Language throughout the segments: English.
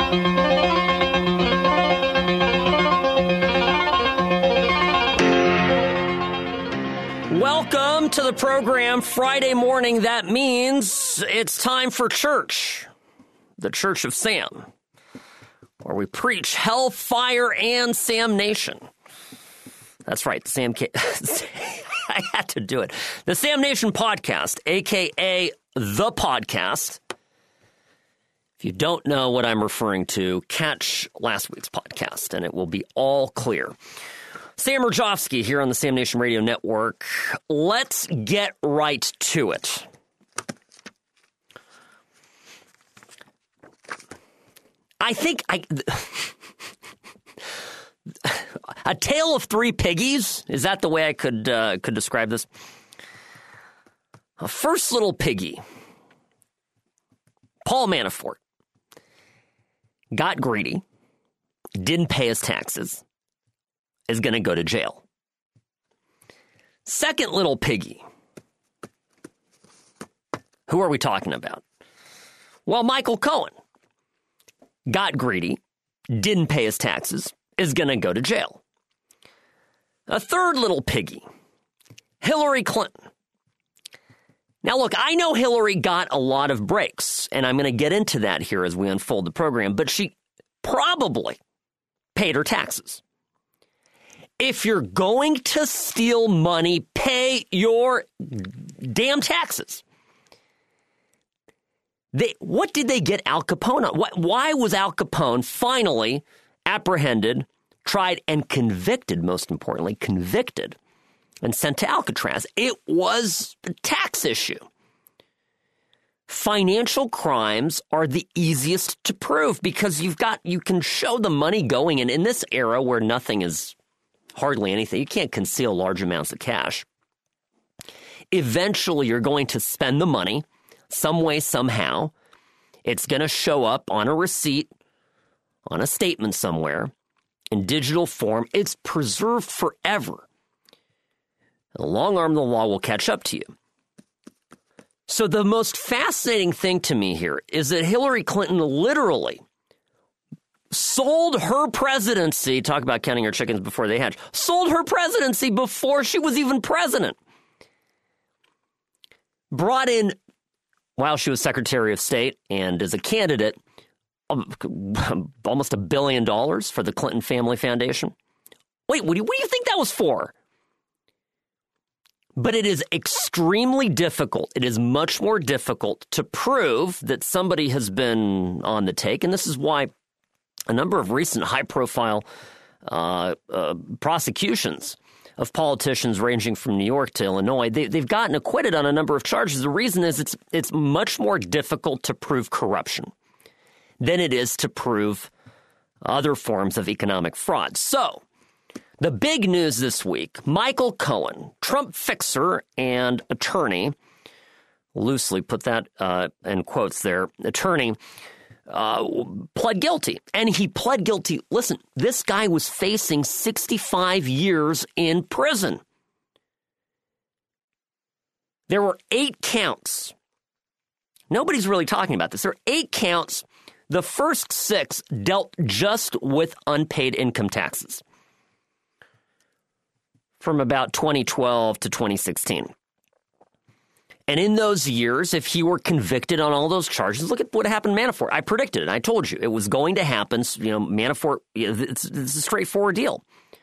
Welcome to the program. Friday morning, that means it's time for church, the Church of Sam, where we preach hell, fire, and Sam Nation. That's right, I had to do it. The Sam Nation podcast, a.k.a. The Podcast. If you don't know what I'm referring to, catch last week's podcast, and it will be all clear. Sam Rajovsky here on the Sam Nation Radio Network. Let's get right to it. I think a tale of three piggies. Is that the way I could describe this? A first little piggy, Paul Manafort, got greedy, didn't pay his taxes, is going to go to jail. Second little piggy. Who are we talking about? Well, Michael Cohen got greedy, didn't pay his taxes, is going to go to jail. A third little piggy, Hillary Clinton. Now, look, I know Hillary got a lot of breaks, and I'm going to get into that here as we unfold the program, but she probably paid her taxes. If you're going to steal money, pay your damn taxes. What did they get Al Capone on? Why was Al Capone finally apprehended, tried, and convicted, most importantly, convicted, and sent to Alcatraz? It was a tax issue. Financial crimes are the easiest to prove because you can show the money going in this era where nothing is hardly anything. You can't conceal large amounts of cash. Eventually, you're going to spend the money some way, somehow. It's going to show up on a receipt, on a statement somewhere, in digital form. It's preserved forever. The long arm of the law will catch up to you. So the most fascinating thing to me here is that Hillary Clinton literally sold her presidency, talk about counting her chickens before they hatch, sold her presidency before she was even president. Brought in, while she was Secretary of State and as a candidate, almost $1 billion for the Clinton Family Foundation. Wait, what do you think that was for? But it is extremely difficult. It is much more difficult to prove that somebody has been on the take, and this is why a number of recent high-profile prosecutions of politicians ranging from New York to Illinois, they've gotten acquitted on a number of charges. The reason is it's much more difficult to prove corruption than it is to prove other forms of economic fraud. So, the big news this week, Michael Cohen, Trump fixer and attorney, loosely put that in quotes there, attorney, pled guilty. And he pled guilty. Listen, this guy was facing 65 years in prison. There were 8 counts. Nobody's really talking about this. There are 8 counts. The first 6 dealt just with unpaid income taxes from about 2012 to 2016. And in those years, if he were convicted on all those charges, look at what happened to Manafort. I predicted it. I told you it was going to happen. You know, Manafort, it's a straightforward deal.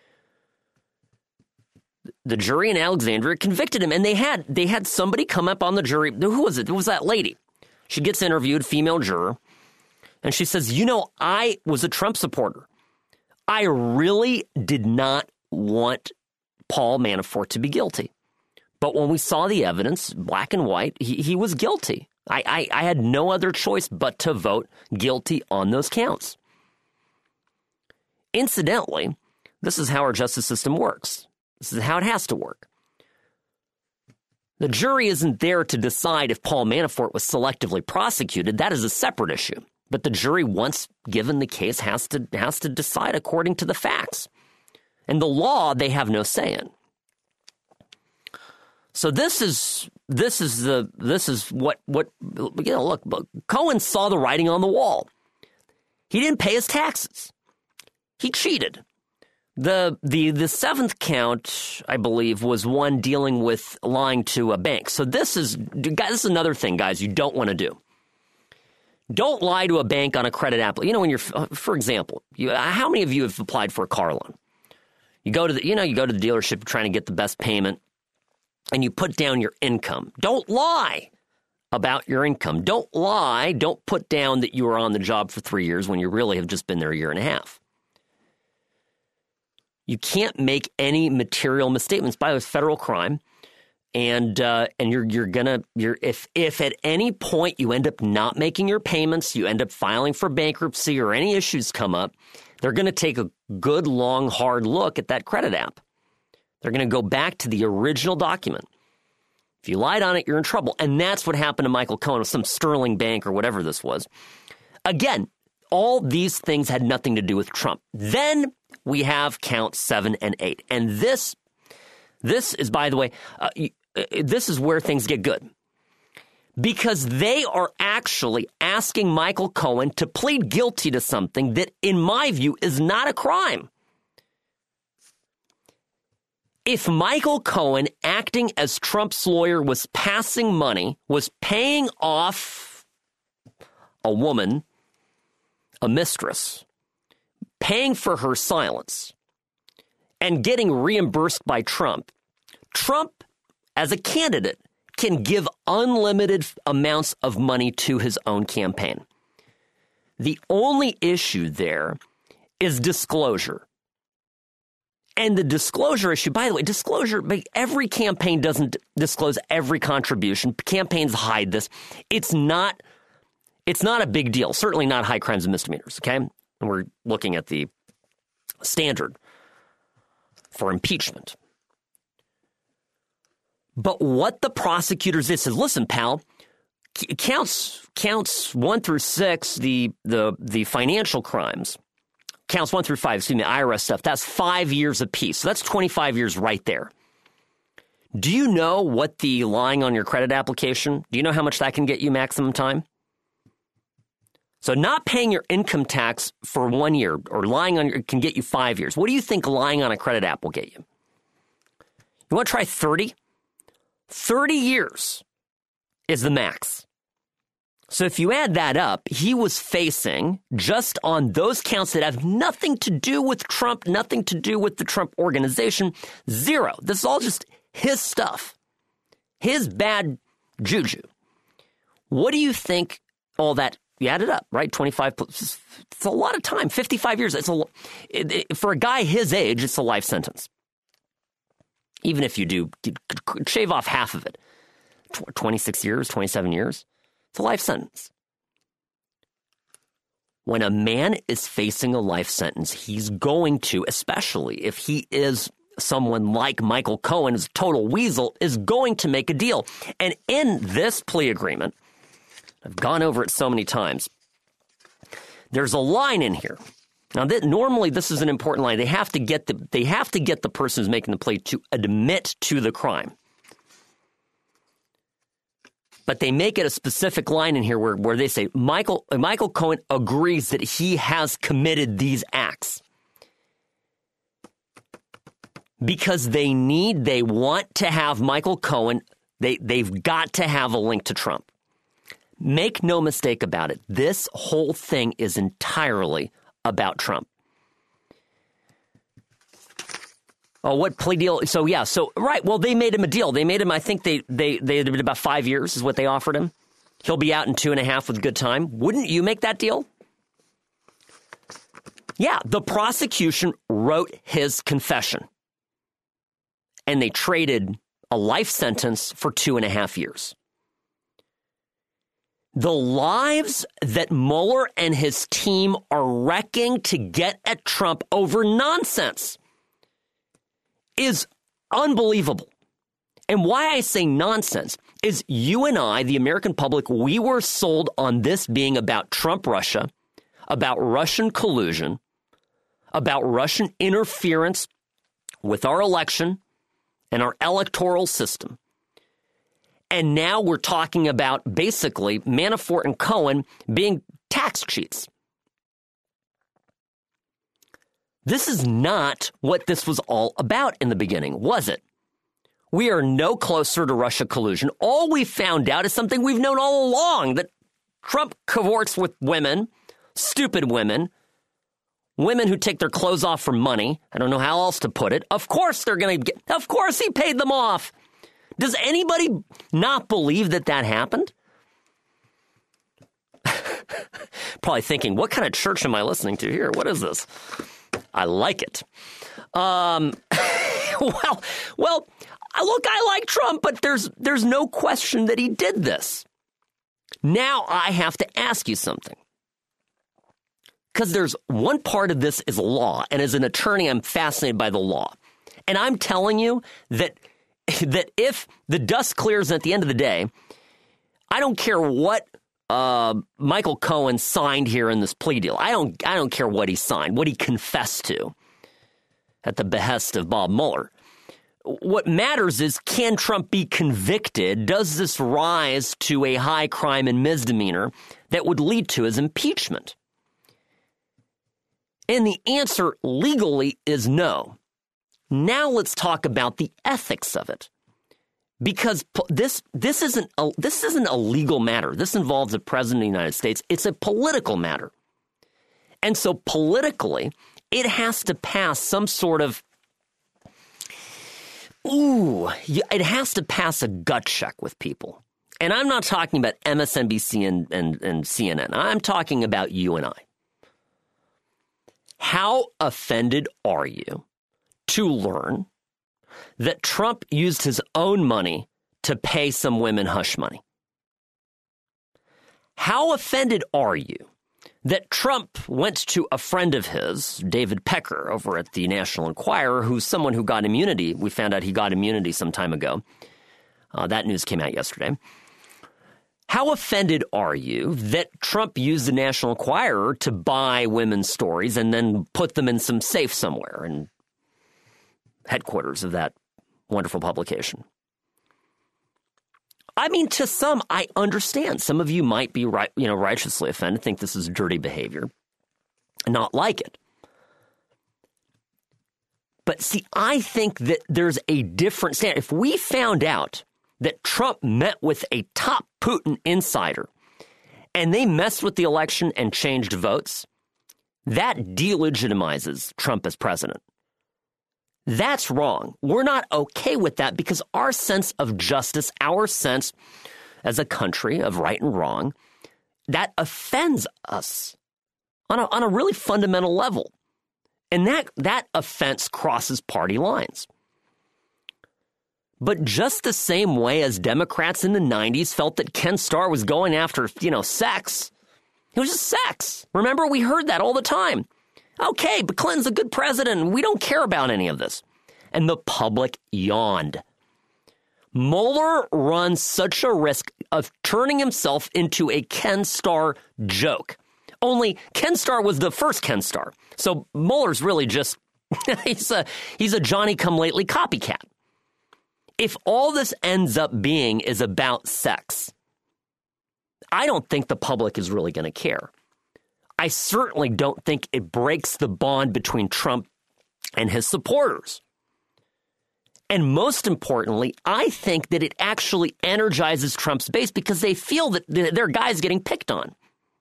The jury in Alexandria convicted him, and they had somebody come up on the jury. Who was it? It was that lady. She gets interviewed, female juror, and she says, you know, I was a Trump supporter. I really did not want Paul Manafort to be guilty. But when we saw the evidence, black and white, he was guilty. I had no other choice but to vote guilty on those counts. Incidentally, this is how our justice system works. This is how it has to work. The jury isn't there to decide if Paul Manafort was selectively prosecuted. That is a separate issue. But the jury, once given the case, has to decide according to the facts. And the law, they have no say in. So this is what you know. Look, Cohen saw the writing on the wall. He didn't pay his taxes. He cheated. The seventh count, I believe, was one dealing with lying to a bank. So this is another thing, guys, you don't want to do. Don't lie to a bank on a credit app. You know, when you're, for example, how many of you have applied for a car loan? You go to the dealership trying to get the best payment, and you put down your income. Don't lie about your income. Don't lie. Don't put down that you were on the job for 3 years when you really have just been there a year and a half. You can't make any material misstatements. By the way, it's federal crime. And if at any point you end up not making your payments, you end up filing for bankruptcy or any issues come up, they're going to take a good, long, hard look at that credit app. They're going to go back to the original document. If you lied on it, you're in trouble. And that's what happened to Michael Cohen with some Sterling Bank or whatever this was. Again, all these things had nothing to do with Trump. Then we have count 7 and 8. And this is, by the way, this is where things get good. Because they are actually asking Michael Cohen to plead guilty to something that, in my view, is not a crime. If Michael Cohen, acting as Trump's lawyer, was passing money, was paying off a woman, a mistress, paying for her silence, and getting reimbursed by Trump, Trump, as a candidate, can give unlimited amounts of money to his own campaign. The only issue there is disclosure. And the disclosure issue, by the way, every campaign doesn't disclose every contribution. Campaigns hide this. It's not a big deal, certainly not high crimes and misdemeanors, okay? And we're looking at the standard for impeachment. But what the prosecutors did says, listen, pal, counts 1 through 6, the financial crimes, counts 1 through 5, IRS stuff, that's 5 years apiece. So that's 25 years right there. Do you know what the lying on your credit application, do you know how much that can get you maximum time? So not paying your income tax for 1 year or lying on can get you 5 years. What do you think lying on a credit app will get you? You want to try 30? 30 years is the max. So if you add that up, he was facing, just on those counts that have nothing to do with Trump, nothing to do with the Trump organization, 0. This is all just his stuff, his bad juju. What do you think all that, you add it up, right? 25, it's a lot of time, 55 years. For a guy his age, it's a life sentence. Even if you do shave off half of it, 26 years, 27 years, it's a life sentence. When a man is facing a life sentence, he's going to, especially if he is someone like Michael Cohen, is a total weasel, is going to make a deal. And in this plea agreement, I've gone over it so many times, there's a line in here. Now, normally this is an important line. They have to get the person who's making the plea to admit to the crime. But they make it a specific line in here where they say Michael Cohen agrees that he has committed these acts. Because they want to have Michael Cohen, they've got to have a link to Trump. Make no mistake about it. This whole thing is entirely about Trump. Oh, what plea deal? Right. Well, they made him a deal. They made him, I think they did about 5 years is what they offered him. He'll be out in 2.5 with good time. Wouldn't you make that deal? Yeah, the prosecution wrote his confession. And they traded a life sentence for 2.5 years. The lives that Mueller and his team are wrecking to get at Trump over nonsense is unbelievable. And why I say nonsense is you and I, the American public, we were sold on this being about Trump-Russia, about Russian collusion, about Russian interference with our election and our electoral system. And now we're talking about basically Manafort and Cohen being tax cheats. This is not what this was all about in the beginning, was it? We are no closer to Russia collusion. All we found out is something we've known all along, that Trump cavorts with women, stupid women who take their clothes off for money. I don't know how else to put it. Of course of course he paid them off. Does anybody not believe that happened? Probably thinking, what kind of church am I listening to here? What is this? I like it. Well, look, I like Trump, but there's no question that he did this. Now I have to ask you something. Because there's one part of this is law, and as an attorney, I'm fascinated by the law. And I'm telling you that if the dust clears at the end of the day, I don't care what Michael Cohen signed here in this plea deal. I don't care what he signed, what he confessed to at the behest of Bob Mueller. What matters is, can Trump be convicted? Does this rise to a high crime and misdemeanor that would lead to his impeachment? And the answer legally is no. Now let's talk about the ethics of it. Because this isn't a legal matter. This involves the President of the United States. It's a political matter. And so politically, it has to pass some sort of it has to pass a gut check with people. And I'm not talking about MSNBC and CNN. I'm talking about you and I. How offended are you to learn that Trump used his own money to pay some women hush money? How offended are you that Trump went to a friend of his, David Pecker, over at the National Enquirer, who's someone who got immunity? We found out he got immunity some time ago. That news came out yesterday. How offended are you that Trump used the National Enquirer to buy women's stories and then put them in some safe somewhere in headquarters of that wonderful publication? I mean, to some, I understand. Some of you might be righteously offended, think this is dirty behavior, not like it. But see, I think that there's a different standard. If we found out that Trump met with a top Putin insider and they messed with the election and changed votes, that delegitimizes Trump as president. That's wrong. We're not okay with that because our sense of justice, our sense as a country of right and wrong, that offends us on a really fundamental level. And that offense crosses party lines. But just the same way as Democrats in the 90s felt that Ken Starr was going after, sex. It was just sex. Remember, we heard that all the time. Okay, but Clinton's a good president. We don't care about any of this. And the public yawned. Mueller runs such a risk of turning himself into a Ken Starr joke. Only Ken Starr was the first Ken Starr. So Mueller's really just, he's a Johnny-come-lately copycat. If all this ends up being is about sex, I don't think the public is really going to care. I certainly don't think it breaks the bond between Trump and his supporters. And most importantly, I think that it actually energizes Trump's base because they feel that their guy's getting picked on.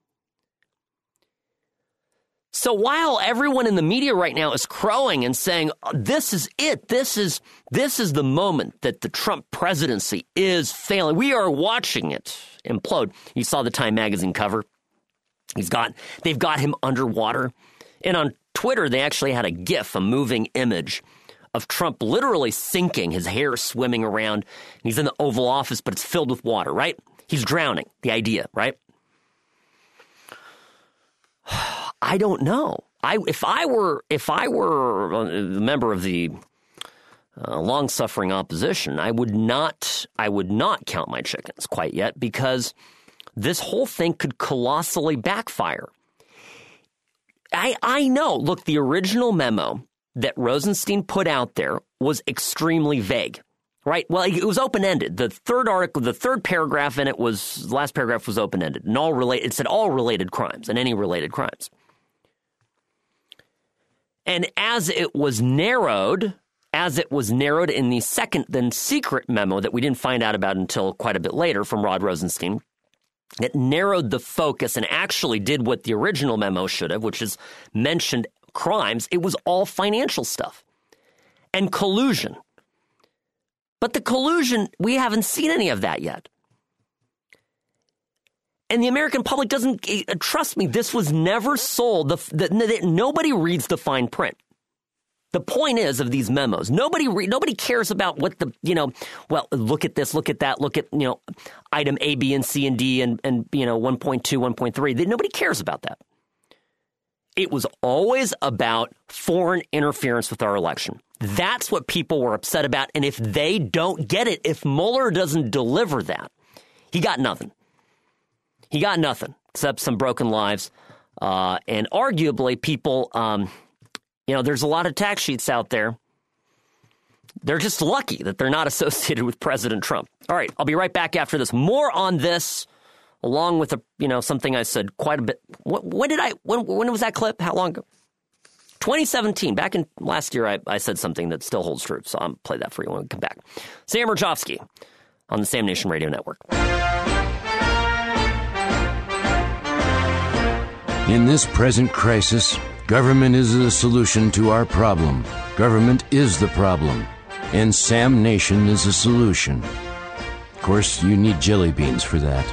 So while everyone in the media right now is crowing and saying, this is it, this is the moment that the Trump presidency is failing, we are watching it implode. You saw the Time magazine cover. They've got him underwater. And on Twitter, they actually had a GIF, a moving image of Trump literally sinking, his hair swimming around. He's in the Oval Office, but it's filled with water, right? He's drowning, the idea, right? I don't know. If I were a member of the long-suffering opposition, I would not count my chickens quite yet because this whole thing could colossally backfire. I know. Look, the original memo that Rosenstein put out there was extremely vague, right? Well, it was open-ended. The third paragraph in it the last paragraph was open-ended. And it said all related crimes and any related crimes. And as it was narrowed in the second, then secret memo that we didn't find out about until quite a bit later from Rod Rosenstein, it narrowed the focus and actually did what the original memo should have, which is mentioned crimes. It was all financial stuff and collusion. But the collusion, we haven't seen any of that yet. And the American public doesn't, trust me, this was never sold. Nobody reads the fine print. The point is of these memos, nobody cares about what well, look at this, look at that, look at, item A, B, and C, and D, and 1.2, 1.3. Nobody cares about that. It was always about foreign interference with our election. That's what people were upset about. And if they don't get it, if Mueller doesn't deliver that, he got nothing. He got nothing except some broken lives. And arguably people, there's a lot of tax sheets out there. They're just lucky that they're not associated with President Trump. All right, I'll be right back after this. More on this, along with something I said quite a bit. When was that clip? How long ago? 2017. Back in last year, I said something that still holds true. So I'll play that for you when we come back. Sam Mirjovsky on the Sam Nation Radio Network. In this present crisis, government is the solution to our problem. Government is the problem. And Sam Nation is the solution. Of course, you need jelly beans for that.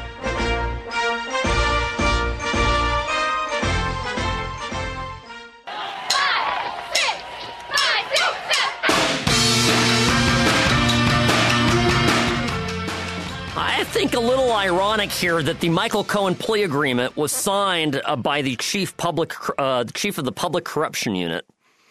I think a little ironic here that the Michael Cohen plea agreement was signed by the chief of the Public Corruption Unit.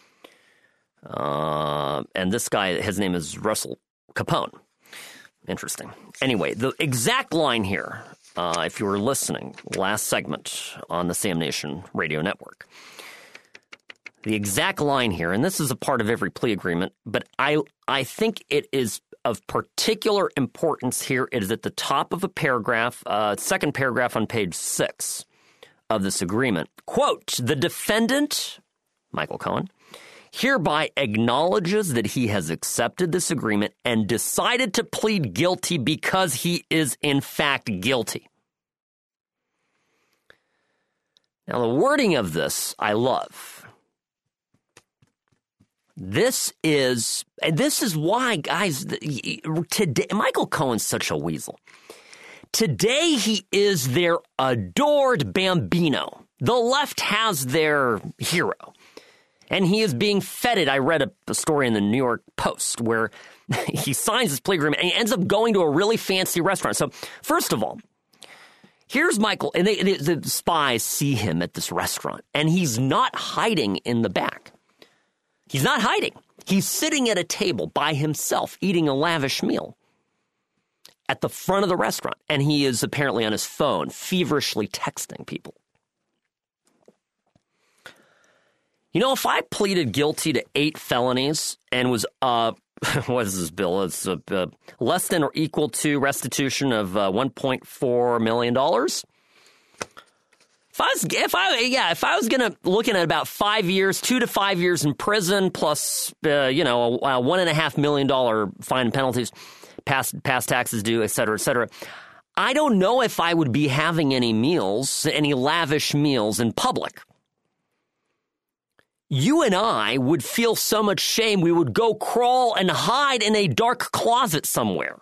And this guy, his name is Russell Capone. Interesting. Anyway, the exact line here, if you were listening, last segment on the Sam Nation Radio Network, the exact line here, and this is a part of every plea agreement, but I think it is of particular importance here. It is at the top of a paragraph, second paragraph on page 6 of this agreement. Quote, the defendant, Michael Cohen, hereby acknowledges that he has accepted this agreement and decided to plead guilty because he is in fact guilty. Now, the wording of this I love. This is why, guys, today, Michael Cohen's such a weasel. Today, he is their adored Bambino. The left has their hero. And he is being feted. I read a story in the New York Post where he signs this plea agreement and he ends up going to a really fancy restaurant. So, first of all, here's Michael, and the spies see him at this restaurant, and he's not hiding in the back. He's not hiding. He's sitting at a table by himself, eating a lavish meal at the front of the restaurant, and he is apparently on his phone, feverishly texting people. If I pleaded guilty to 8 felonies and was, what is this bill? It's less than or equal to restitution of $1.4 million. If I was going to looking at about 5 years, 2 to 5 years in prison, plus a $1.5 million fine and penalties, past taxes due, et cetera, I don't know if I would be having any lavish meals in public. You and I would feel so much shame we would go crawl and hide in a dark closet somewhere.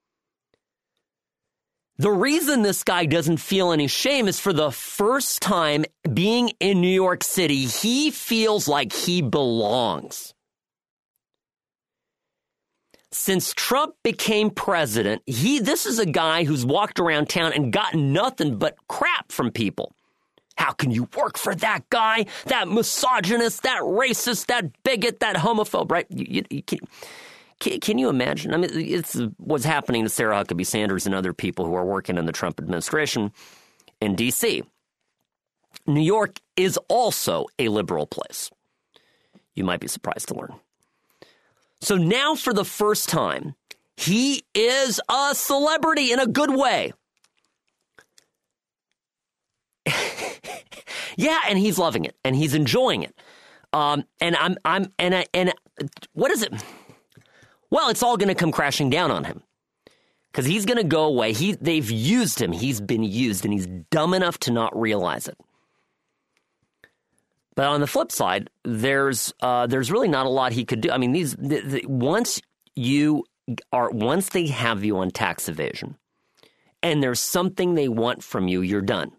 The reason this guy doesn't feel any shame is for the first time being in New York City, he feels like he belongs. Since Trump became president, this is a guy who's walked around town and gotten nothing but crap from people. How can you work for that guy, that misogynist, that racist, that bigot, that homophobe, right? Can you imagine? I mean, it's what's happening to Sarah Huckabee Sanders and other people who are working in the Trump administration in D.C. New York is also a liberal place. You might be surprised to learn. So now for the first time, he is a celebrity in a good way. Yeah, and he's loving it, and he's enjoying it. What is it? Well, it's all going to come crashing down on him because he's going to go away. They've used him. He's been used, and he's dumb enough to not realize it. But on the flip side, there's really not a lot he could do. I mean, once they have you on tax evasion, and there's something they want from you, you're done.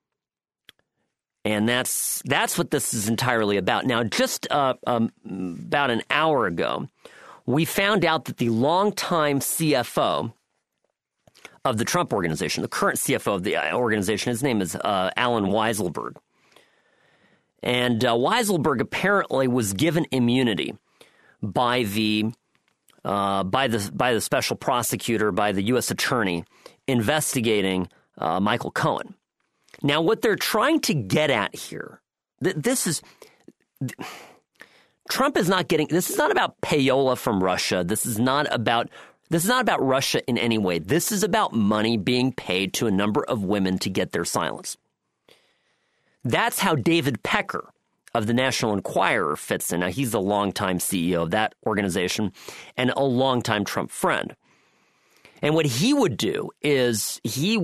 And that's what this is entirely about. Now, just about an hour ago, we found out that the longtime CFO of the Trump Organization, the current CFO of the organization, his name is Alan Weisselberg. And Weisselberg apparently was given immunity by the special prosecutor, by the U.S. attorney investigating Michael Cohen. Now, what they're trying to get at here, Trump is not getting. This is not about payola from Russia. This is not about Russia in any way. This is about money being paid to a number of women to get their silence. That's how David Pecker of the National Enquirer fits in. Now, he's the longtime CEO of that organization and a longtime Trump friend. And what he would do is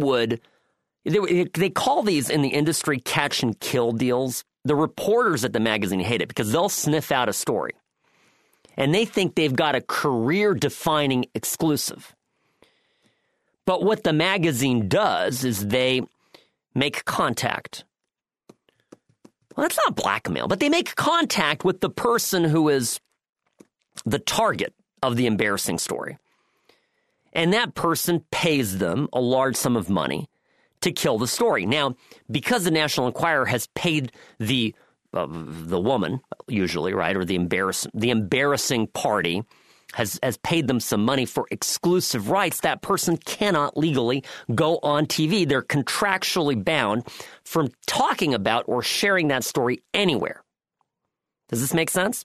they call these in the industry catch and kill deals. The reporters at the magazine hate it because they'll sniff out a story and they think they've got a career-defining exclusive. But what the magazine does is they make contact. Well, that's not blackmail, but they make contact with the person who is the target of the embarrassing story. And that person pays them a large sum of money to kill the story. Now, because the National Enquirer has paid the woman, usually, right, or the embarrassing party has paid them some money for exclusive rights, that person cannot legally go on TV. They're contractually bound from talking about or sharing that story anywhere. Does this make sense?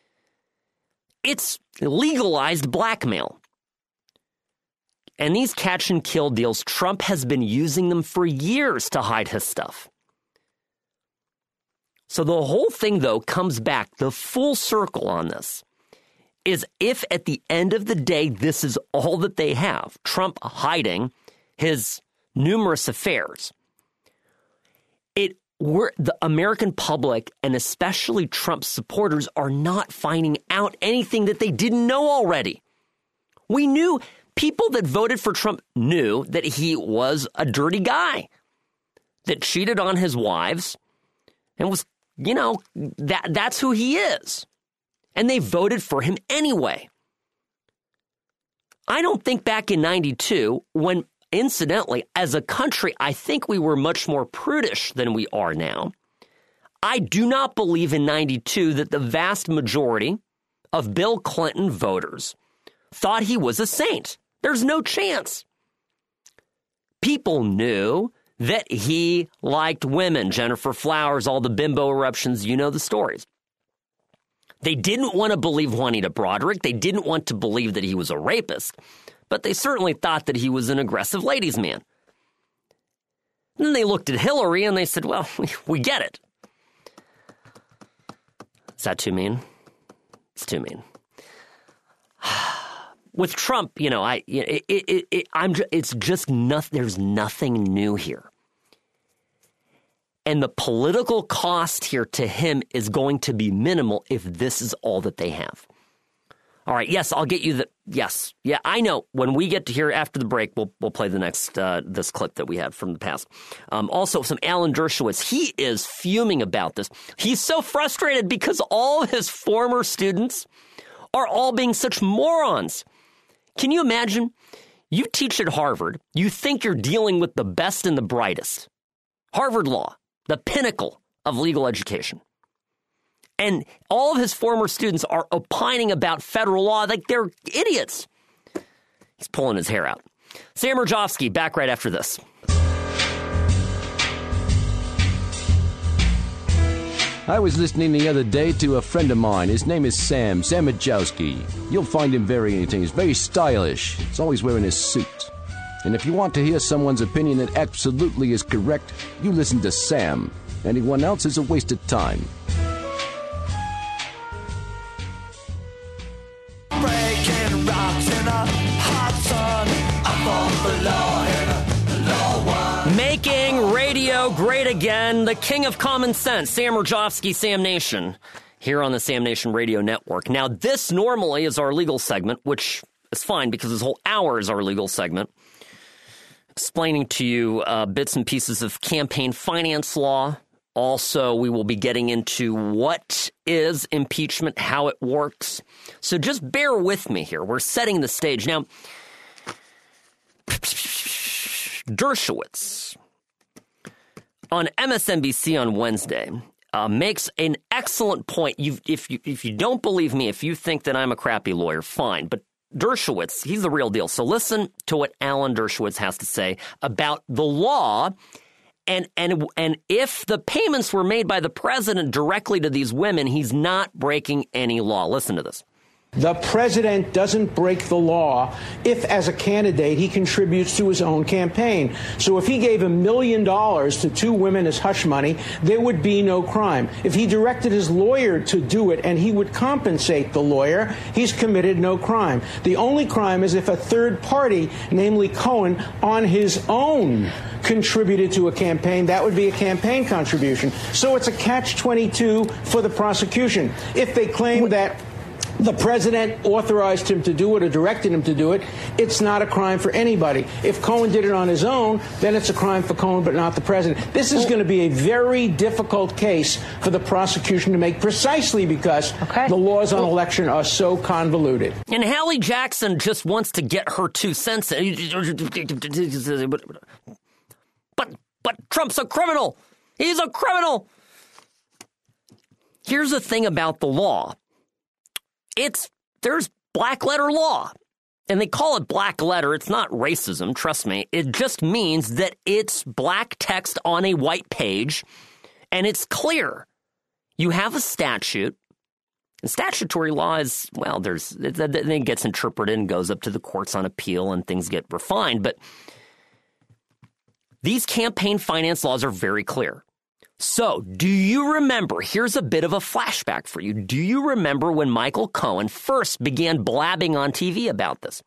It's legalized blackmail. And these catch and kill deals, Trump has been using them for years to hide his stuff. So the whole thing, though, comes back, the full circle on this, is if at the end of the day, this is all that they have, Trump hiding his numerous affairs, the American public and especially Trump supporters are not finding out anything that they didn't know already. We knew, people that voted for Trump knew that he was a dirty guy that cheated on his wives and was, that's who he is. And they voted for him anyway. I don't think back in 92 when, incidentally, as a country, I think we were much more prudish than we are now. I do not believe in 92 that the vast majority of Bill Clinton voters thought he was a saint. There's no chance. People knew that he liked women, Jennifer Flowers, all the bimbo eruptions, you know the stories. They didn't want to believe Juanita Broaddrick. They didn't want to believe that he was a rapist, but they certainly thought that he was an aggressive ladies' man. And then they looked at Hillary and they said, well, we get it. Is that too mean? It's too mean. With Trump, it's just nothing. There's nothing new here. And the political cost here to him is going to be minimal if this is all that they have. All right. Yes, I'll get you the. Yes. Yeah, I know. When we get to here after the break, we'll play the next this clip that we had from the past. Also, some Alan Dershowitz. He is fuming about this. He's so frustrated because all of his former students are all being such morons. Can you imagine? You teach at Harvard. You think you're dealing with the best and the brightest. Harvard Law, the pinnacle of legal education. And all of his former students are opining about federal law like they're idiots. He's pulling his hair out. Sam Rajovsky, back right after this. I was listening the other day to a friend of mine. His name is Sam Rajovsky. You'll find him very entertaining. He's very stylish. He's always wearing his suit. And if you want to hear someone's opinion that absolutely is correct, you listen to Sam. Anyone else is a waste of time. again. The king of common sense, Sam Rajovsky, Sam Nation, here on the Sam Nation Radio Network. Now, this normally is our legal segment, which is fine because this whole hour is our legal segment, explaining to you bits and pieces of campaign finance law. Also, we will be getting into what is impeachment, how it works. So just bear with me here. We're setting the stage. Now, Dershowitz on MSNBC on Wednesday makes an excellent point. If you don't believe me, if you think that I'm a crappy lawyer, fine. But Dershowitz, he's the real deal. So listen to what Alan Dershowitz has to say about the law. And if the payments were made by the president directly to these women, he's not breaking any law. Listen to this. The president doesn't break the law if, as a candidate, he contributes to his own campaign. So if he gave $1 million to two women as hush money, there would be no crime. If he directed his lawyer to do it and he would compensate the lawyer, he's committed no crime. The only crime is if a third party, namely Cohen, on his own contributed to a campaign. That would be a campaign contribution. So it's a catch-22 for the prosecution. If they claim that the president authorized him to do it or directed him to do it, it's not a crime for anybody. If Cohen did it on his own, then it's a crime for Cohen, but not the president. This is going to be a very difficult case for the prosecution to make, precisely because the laws on election are so convoluted. And Hallie Jackson just wants to get her 2 cents. But Trump's a criminal. He's a criminal. Here's the thing about the law. There's black letter law, and they call it black letter. It's not racism, trust me. It just means that it's black text on a white page, and it's clear. You have a statute. And statutory law is, well, it gets interpreted and goes up to the courts on appeal, and things get refined. But these campaign finance laws are very clear. So, do you remember, here's a bit of a flashback for you. Do you remember when Michael Cohen first began blabbing on TV about this?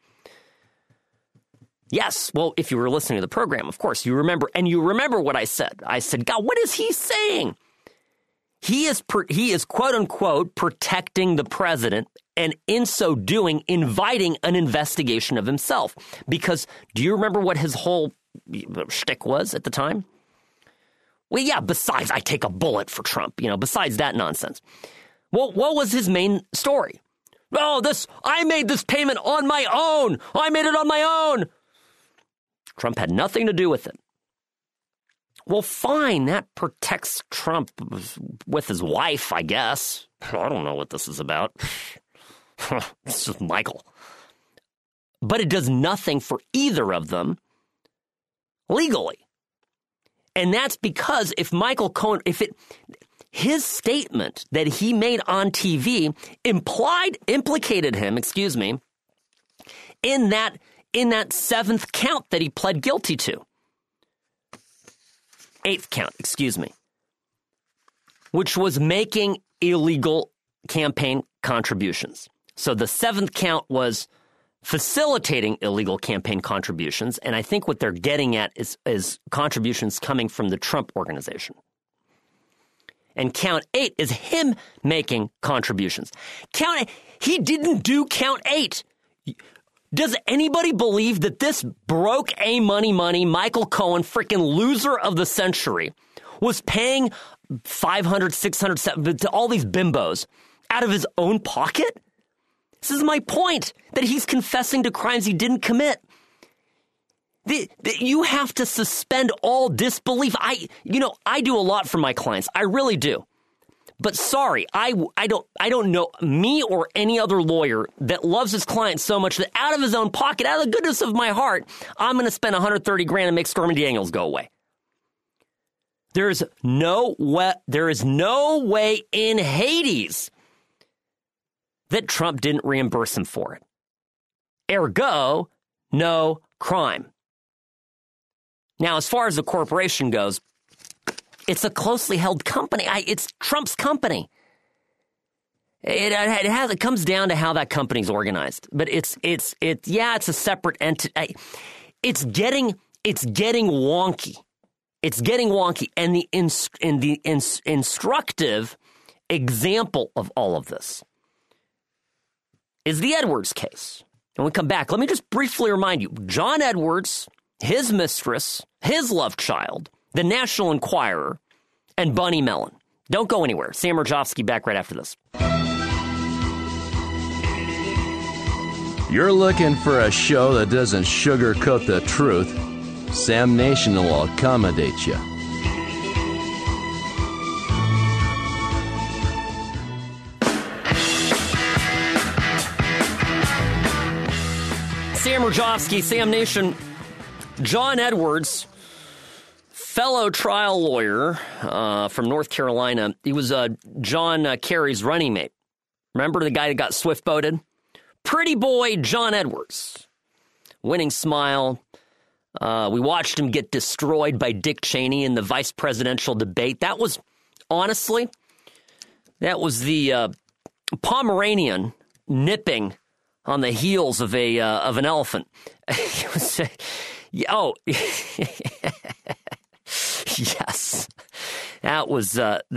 Yes. Well, if you were listening to the program, of course, you remember. And you remember what I said. I said, God, what is he saying? He is quote unquote protecting the president, and in so doing, inviting an investigation of himself. Because do you remember what his whole shtick was at the time? Well, yeah, besides I take a bullet for Trump, besides that nonsense. Well, what was his main story? Oh, I made this payment on my own. I made it on my own. Trump had nothing to do with it. Well, fine, that protects Trump with his wife, I guess. I don't know what this is about. It's just Michael. But it does nothing for either of them legally. And that's because if Michael Cohen, his statement that he made on TV implicated him, in that seventh count that he pled guilty to. Eighth count, which was making illegal campaign contributions. So the seventh count was facilitating illegal campaign contributions, and I think what they're getting at is contributions coming from the Trump organization. And count 8 is him making contributions. He didn't do count 8. Does anybody believe that this broke money Michael Cohen, freaking loser of the century, was paying $500, $600, $700 to all these bimbos out of his own pocket? This is my point, that he's confessing to crimes he didn't commit. You have to suspend all disbelief. I do a lot for my clients. I really do. But sorry, I don't know me or any other lawyer that loves his client so much that out of his own pocket, out of the goodness of my heart, I'm going to spend $130,000 and make Stormy Daniels go away. There is no way in Hades that Trump didn't reimburse him for it. Ergo, no crime. Now, as far as the corporation goes, it's a closely held company. It's Trump's company. It comes down to how that company's organized. But it's a separate entity. It's getting wonky. It's getting wonky. And the instructive example of all of this is the Edwards case. And when we come back, let me just briefly remind you, John Edwards, his mistress, his love child, the National Enquirer, and Bunny Mellon. Don't go anywhere. Sam Mirjovsky back right after this. You're looking for a show that doesn't sugarcoat the truth. Sam Nation will accommodate you. Sam Mirjovsky, Sam Nation. John Edwards, fellow trial lawyer from North Carolina. He was John Kerry's running mate. Remember the guy that got swift-boated? Pretty boy John Edwards. Winning smile. We watched him get destroyed by Dick Cheney in the vice presidential debate. That was, honestly, the Pomeranian nipping on the heels of an elephant. Yes, it was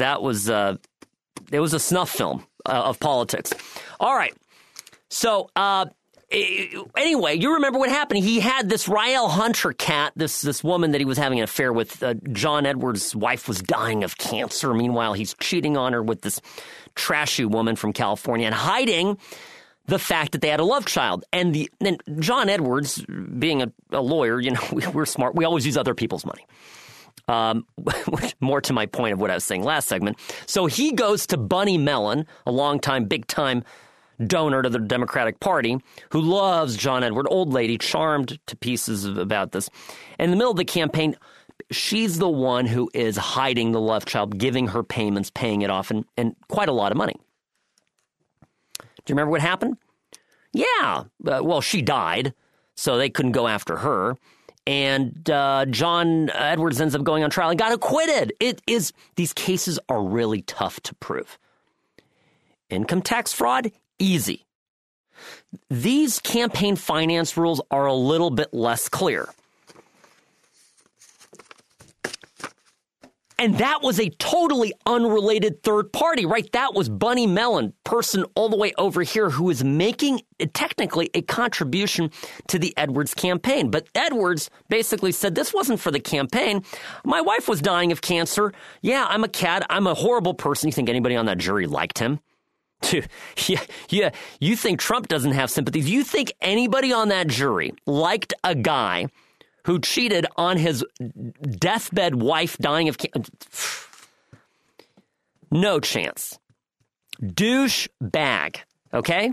a snuff film of politics. All right, so anyway, you remember what happened? He had this Rael Hunter cat, this woman that he was having an affair with. John Edwards' wife was dying of cancer. Meanwhile, he's cheating on her with this trashy woman from California and hiding the fact that they had a love child. And John Edwards, being a lawyer, we're smart. We always use other people's money. More to my point of what I was saying last segment. So he goes to Bunny Mellon, a longtime, big-time donor to the Democratic Party, who loves John Edwards, old lady, charmed to pieces about this. In the middle of the campaign, she's the one who is hiding the love child, giving her payments, paying it off, and quite a lot of money. Do you remember what happened? Yeah. Well, she died, so they couldn't go after her. And John Edwards ends up going on trial and got acquitted. These cases are really tough to prove. Income tax fraud, easy. These campaign finance rules are a little bit less clear. And that was a totally unrelated third party, right? That was Bunny Mellon, person all the way over here who is making technically a contribution to the Edwards campaign. But Edwards basically said this wasn't for the campaign. My wife was dying of cancer. Yeah, I'm a cad. I'm a horrible person. You think anybody on that jury liked him? Yeah. You think Trump doesn't have sympathies? You think anybody on that jury liked a guy who cheated on his deathbed wife dying of cancer? No chance. Douche bag, okay?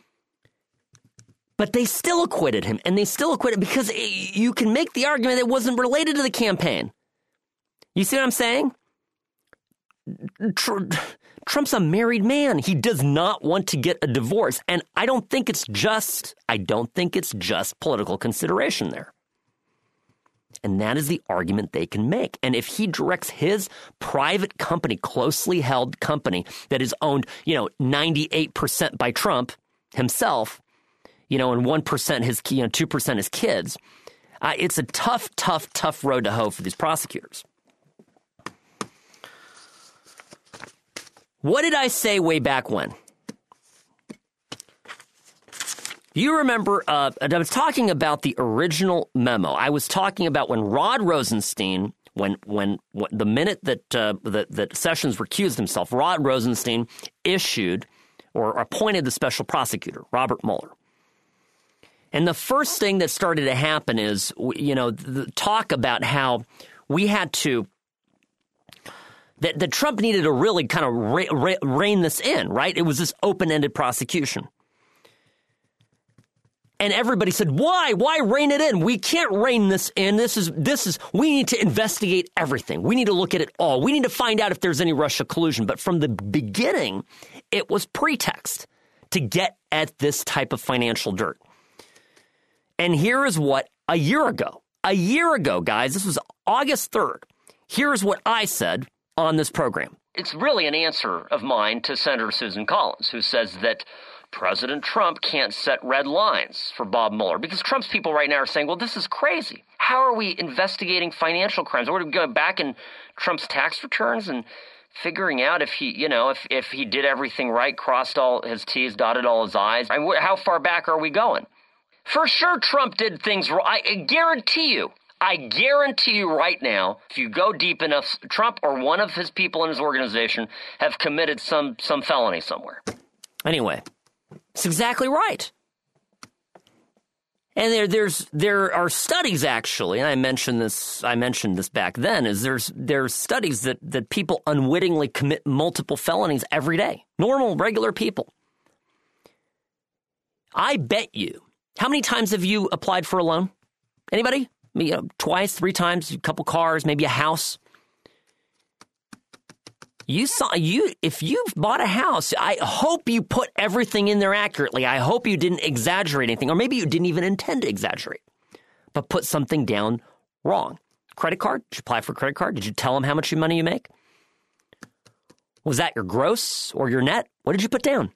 But they still acquitted him, and they still acquitted because you can make the argument that it wasn't related to the campaign. You see what I'm saying? Trump's a married man. He does not want to get a divorce, and I don't think it's just political consideration there. And that is the argument they can make. And if he directs his private company, closely held company that is owned, 98% by Trump himself, and 1% his, 2% his kids, it's a tough road to hoe for these prosecutors. What did I say way back when? You remember, I was talking about the original memo. I was talking about when Rod Rosenstein, when the minute that Sessions recused himself, Rod Rosenstein issued or appointed the special prosecutor, Robert Mueller. And the first thing that started to happen is, the talk about how we had to, that Trump needed to really kind of rein this in, right? It was this open-ended prosecution. And everybody said, why? Why rein it in? We can't rein this in. We need to investigate everything. We need to look at it all. We need to find out if there's any Russia collusion. But from the beginning, it was pretext to get at this type of financial dirt. And here is what a year ago, guys, this was August 3rd. Here's what I said on this program. It's really an answer of mine to Senator Susan Collins, who says that President Trump can't set red lines for Bob Mueller because Trump's people right now are saying, well, this is crazy. How are we investigating financial crimes? We're going back in Trump's tax returns and figuring out if he, if he did everything right, crossed all his T's, dotted all his I's. I mean, how far back are we going? For sure, Trump did things wrong. I guarantee you right now, if you go deep enough, Trump or one of his people in his organization have committed some felony somewhere. Anyway, it's exactly right. And there are studies, actually, and I mentioned this back then, is there's studies that people unwittingly commit multiple felonies every day. Normal, regular people. I bet you, how many times have you applied for a loan? Anybody? Twice, 3 times, a couple cars, maybe a house. If you've bought a house, I hope you put everything in there accurately. I hope you didn't exaggerate anything, or maybe you didn't even intend to exaggerate, but put something down wrong. Credit card? Did you apply for a credit card? Did you tell them how much money you make? Was that your gross or your net? What did you put down?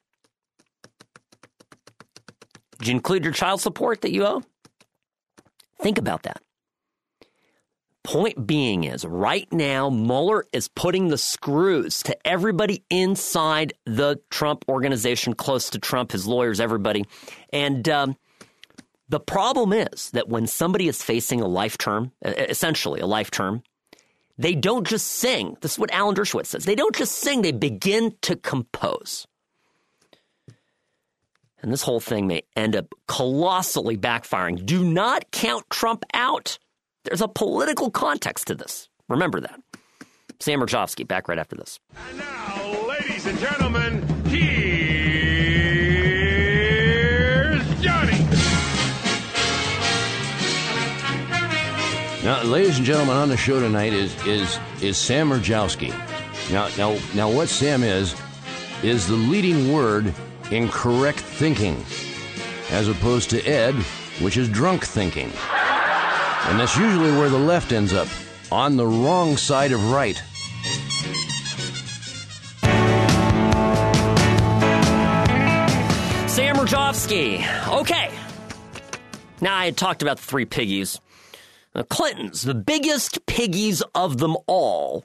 Did you include your child support that you owe? Think about that. Point being is, right now, Mueller is putting the screws to everybody inside the Trump organization, close to Trump, his lawyers, everybody. And the problem is that when somebody is facing a life term, essentially a life term, they don't just sing. This is what Alan Dershowitz says. They don't just sing, they begin to compose. And this whole thing may end up colossally backfiring. Do not count Trump out. There's a political context to this. Remember that. Sam Mirjovsky, back right after this. And now, ladies and gentlemen, here's Johnny. Now, ladies and gentlemen, on the show tonight is Sam Mirjovsky. Now, what Sam is the leading word in correct thinking, as opposed to Ed, which is drunk thinking. And that's usually where the left ends up, on the wrong side of right. Sam Mirjovsky. Okay. Now, I had talked about the 3 piggies. The Clintons, the biggest piggies of them all,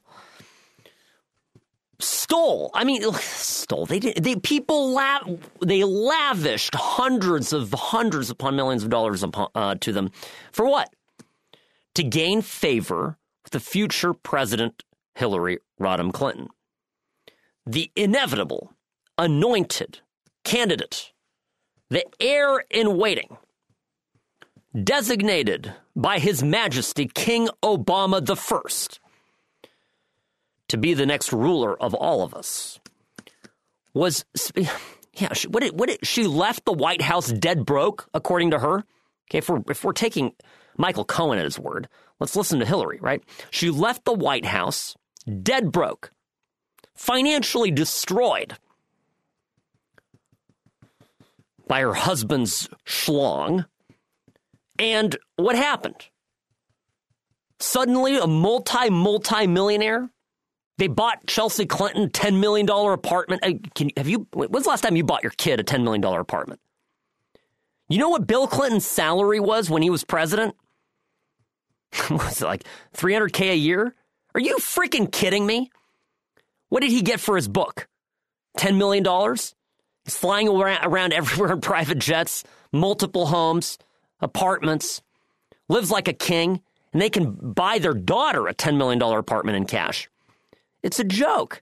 stole. They lavished hundreds upon millions of dollars to them. For what? To gain favor with the future President Hillary Rodham Clinton. The inevitable, anointed candidate, the heir in waiting, designated by His Majesty King Obama I to be the next ruler of all of us, she left the White House dead broke, according to her. Okay, if we're taking Michael Cohen at his word, let's listen to Hillary, right? She left the White House dead broke, financially destroyed by her husband's schlong. And what happened? Suddenly, a multi-millionaire. They bought Chelsea Clinton a $10 million apartment. When's the last time you bought your kid a $10 million apartment? You know what Bill Clinton's salary was when he was president? Was it like $300K a year? Are you freaking kidding me? What did he get for his book? $10 million? He's flying around everywhere in private jets, multiple homes, apartments, lives like a king, and they can buy their daughter a $10 million apartment in cash. It's a joke.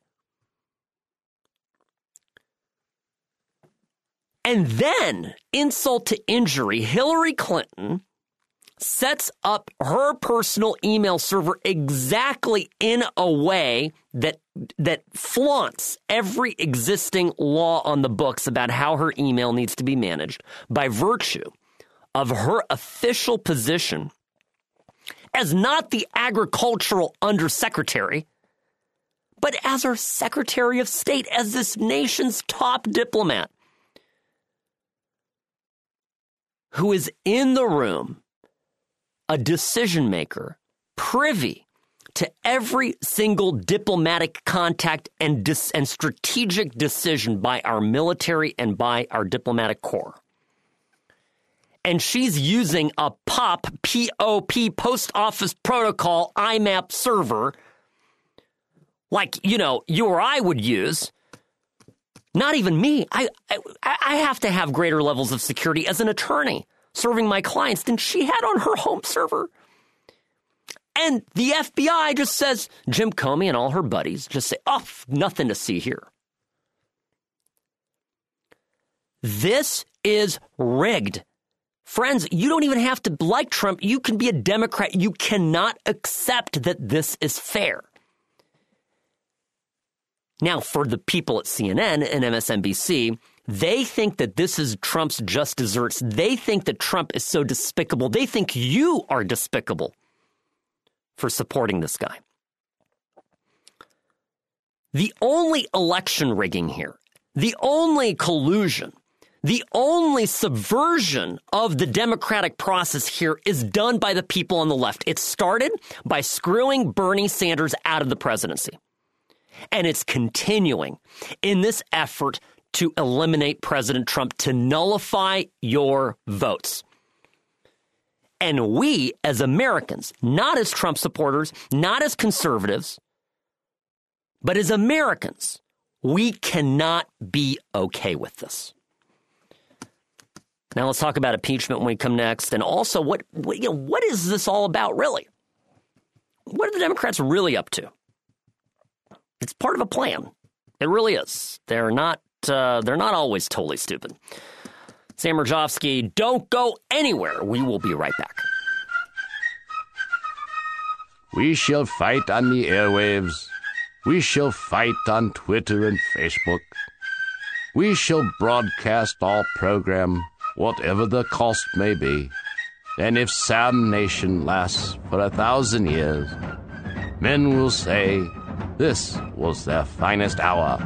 And then, insult to injury, Hillary Clinton sets up her personal email server exactly in a way that flaunts every existing law on the books about how her email needs to be managed by virtue of her official position as not the agricultural undersecretary, but as her Secretary of State, as this nation's top diplomat, who is in the room, a decision maker, privy to every single diplomatic contact and strategic decision by our military and by our diplomatic corps. And she's using a POP, P-O-P, Post Office Protocol IMAP server like, you or I would use. Not even me. I have to have greater levels of security as an attorney serving my clients than she had on her home server. And the FBI just says, Jim Comey and all her buddies just say, oh, nothing to see here. This is rigged. Friends, you don't even have to like Trump. You can be a Democrat. You cannot accept that this is fair. Now, for the people at CNN and MSNBC, they think that this is Trump's just desserts. They think that Trump is so despicable. They think you are despicable for supporting this guy. The only election rigging here, the only collusion, the only subversion of the democratic process here is done by the people on the left. It started by screwing Bernie Sanders out of the presidency. And it's continuing in this effort to eliminate President Trump, to nullify your votes. And we, as Americans, not as Trump supporters, not as conservatives, but as Americans, we cannot be okay with this. Now let's talk about impeachment when we come next, and also what is this all about, really? What are the Democrats really up to? It's part of a plan. It really is. They're not always totally stupid. Sam Mirejovsky, don't go anywhere. We will be right back. We shall fight on the airwaves. We shall fight on Twitter and Facebook. We shall broadcast our program, whatever the cost may be. And if Sam Nation lasts for 1,000 years, men will say this was their finest hour.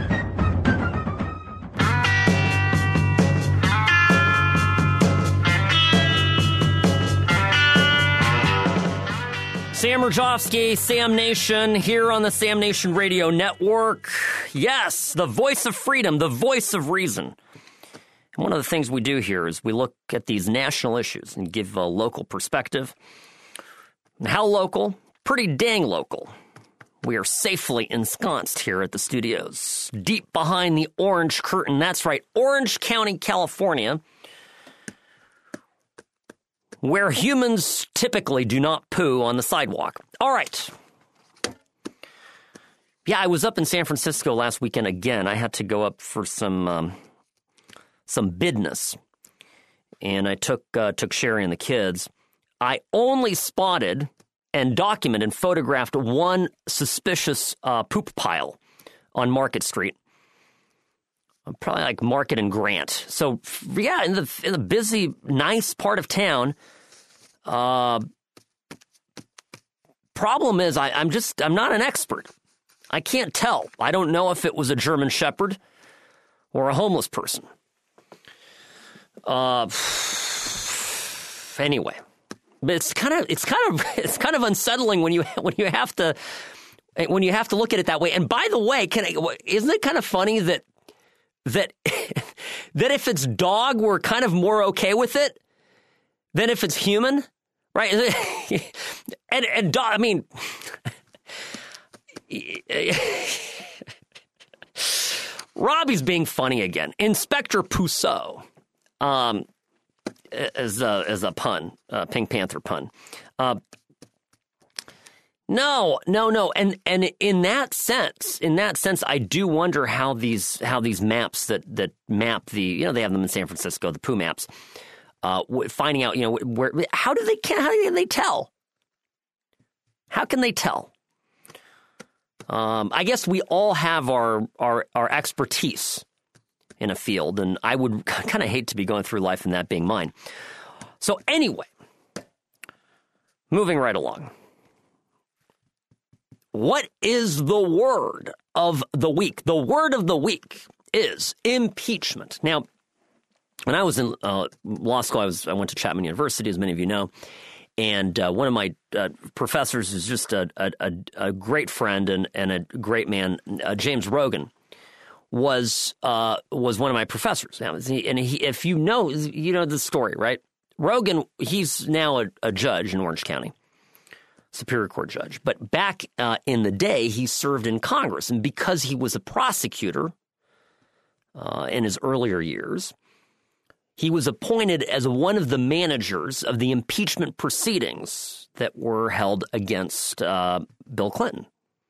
Sam Mirejovsky, Sam Nation, here on the Sam Nation Radio Network. Yes, the voice of freedom, the voice of reason. And one of the things we do here is we look at these national issues and give a local perspective. And how local? Pretty dang local. We are safely ensconced here at the studios, deep behind the orange curtain. That's right, Orange County, California, where humans typically do not poo on the sidewalk. All right. Yeah, I was up in San Francisco last weekend again. I had to go up for some business, and I took Sherry and the kids. I only spotted and documented and photographed one suspicious poop pile on Market Street. Probably like Market and Grant. So yeah, in the busy, nice part of town. Problem is, I'm not an expert. I can't tell. I don't know if it was a German Shepherd or a homeless person. Anyway, but it's kind of unsettling when you have to look at it that way. And by the way, isn't it kind of funny that that if it's dog, we're kind of more okay with it than if it's human, right? and dog, I mean, Robbie's being funny again. Inspector Puceau, as a pun, Pink Panther pun. No. And in that sense, I do wonder how these maps that map the, they have them in San Francisco, the poo maps, finding out, how can they tell? How can they tell? I guess we all have our expertise in a field, and I would kind of hate to be going through life and that being mine. So anyway, moving right along. What is the word of the week? The word of the week is impeachment. Now, when I was in law school, I went to Chapman University, as many of you know, And one of my professors is just a great friend and a great man, James Rogan, was one of my professors. Now, if you know the story, right? Rogan, he's now a judge in Orange County, Superior Court judge. But back in the day, he served in Congress, and because he was a prosecutor in his earlier years, he was appointed as one of the managers of the impeachment proceedings that were held against Bill Clinton.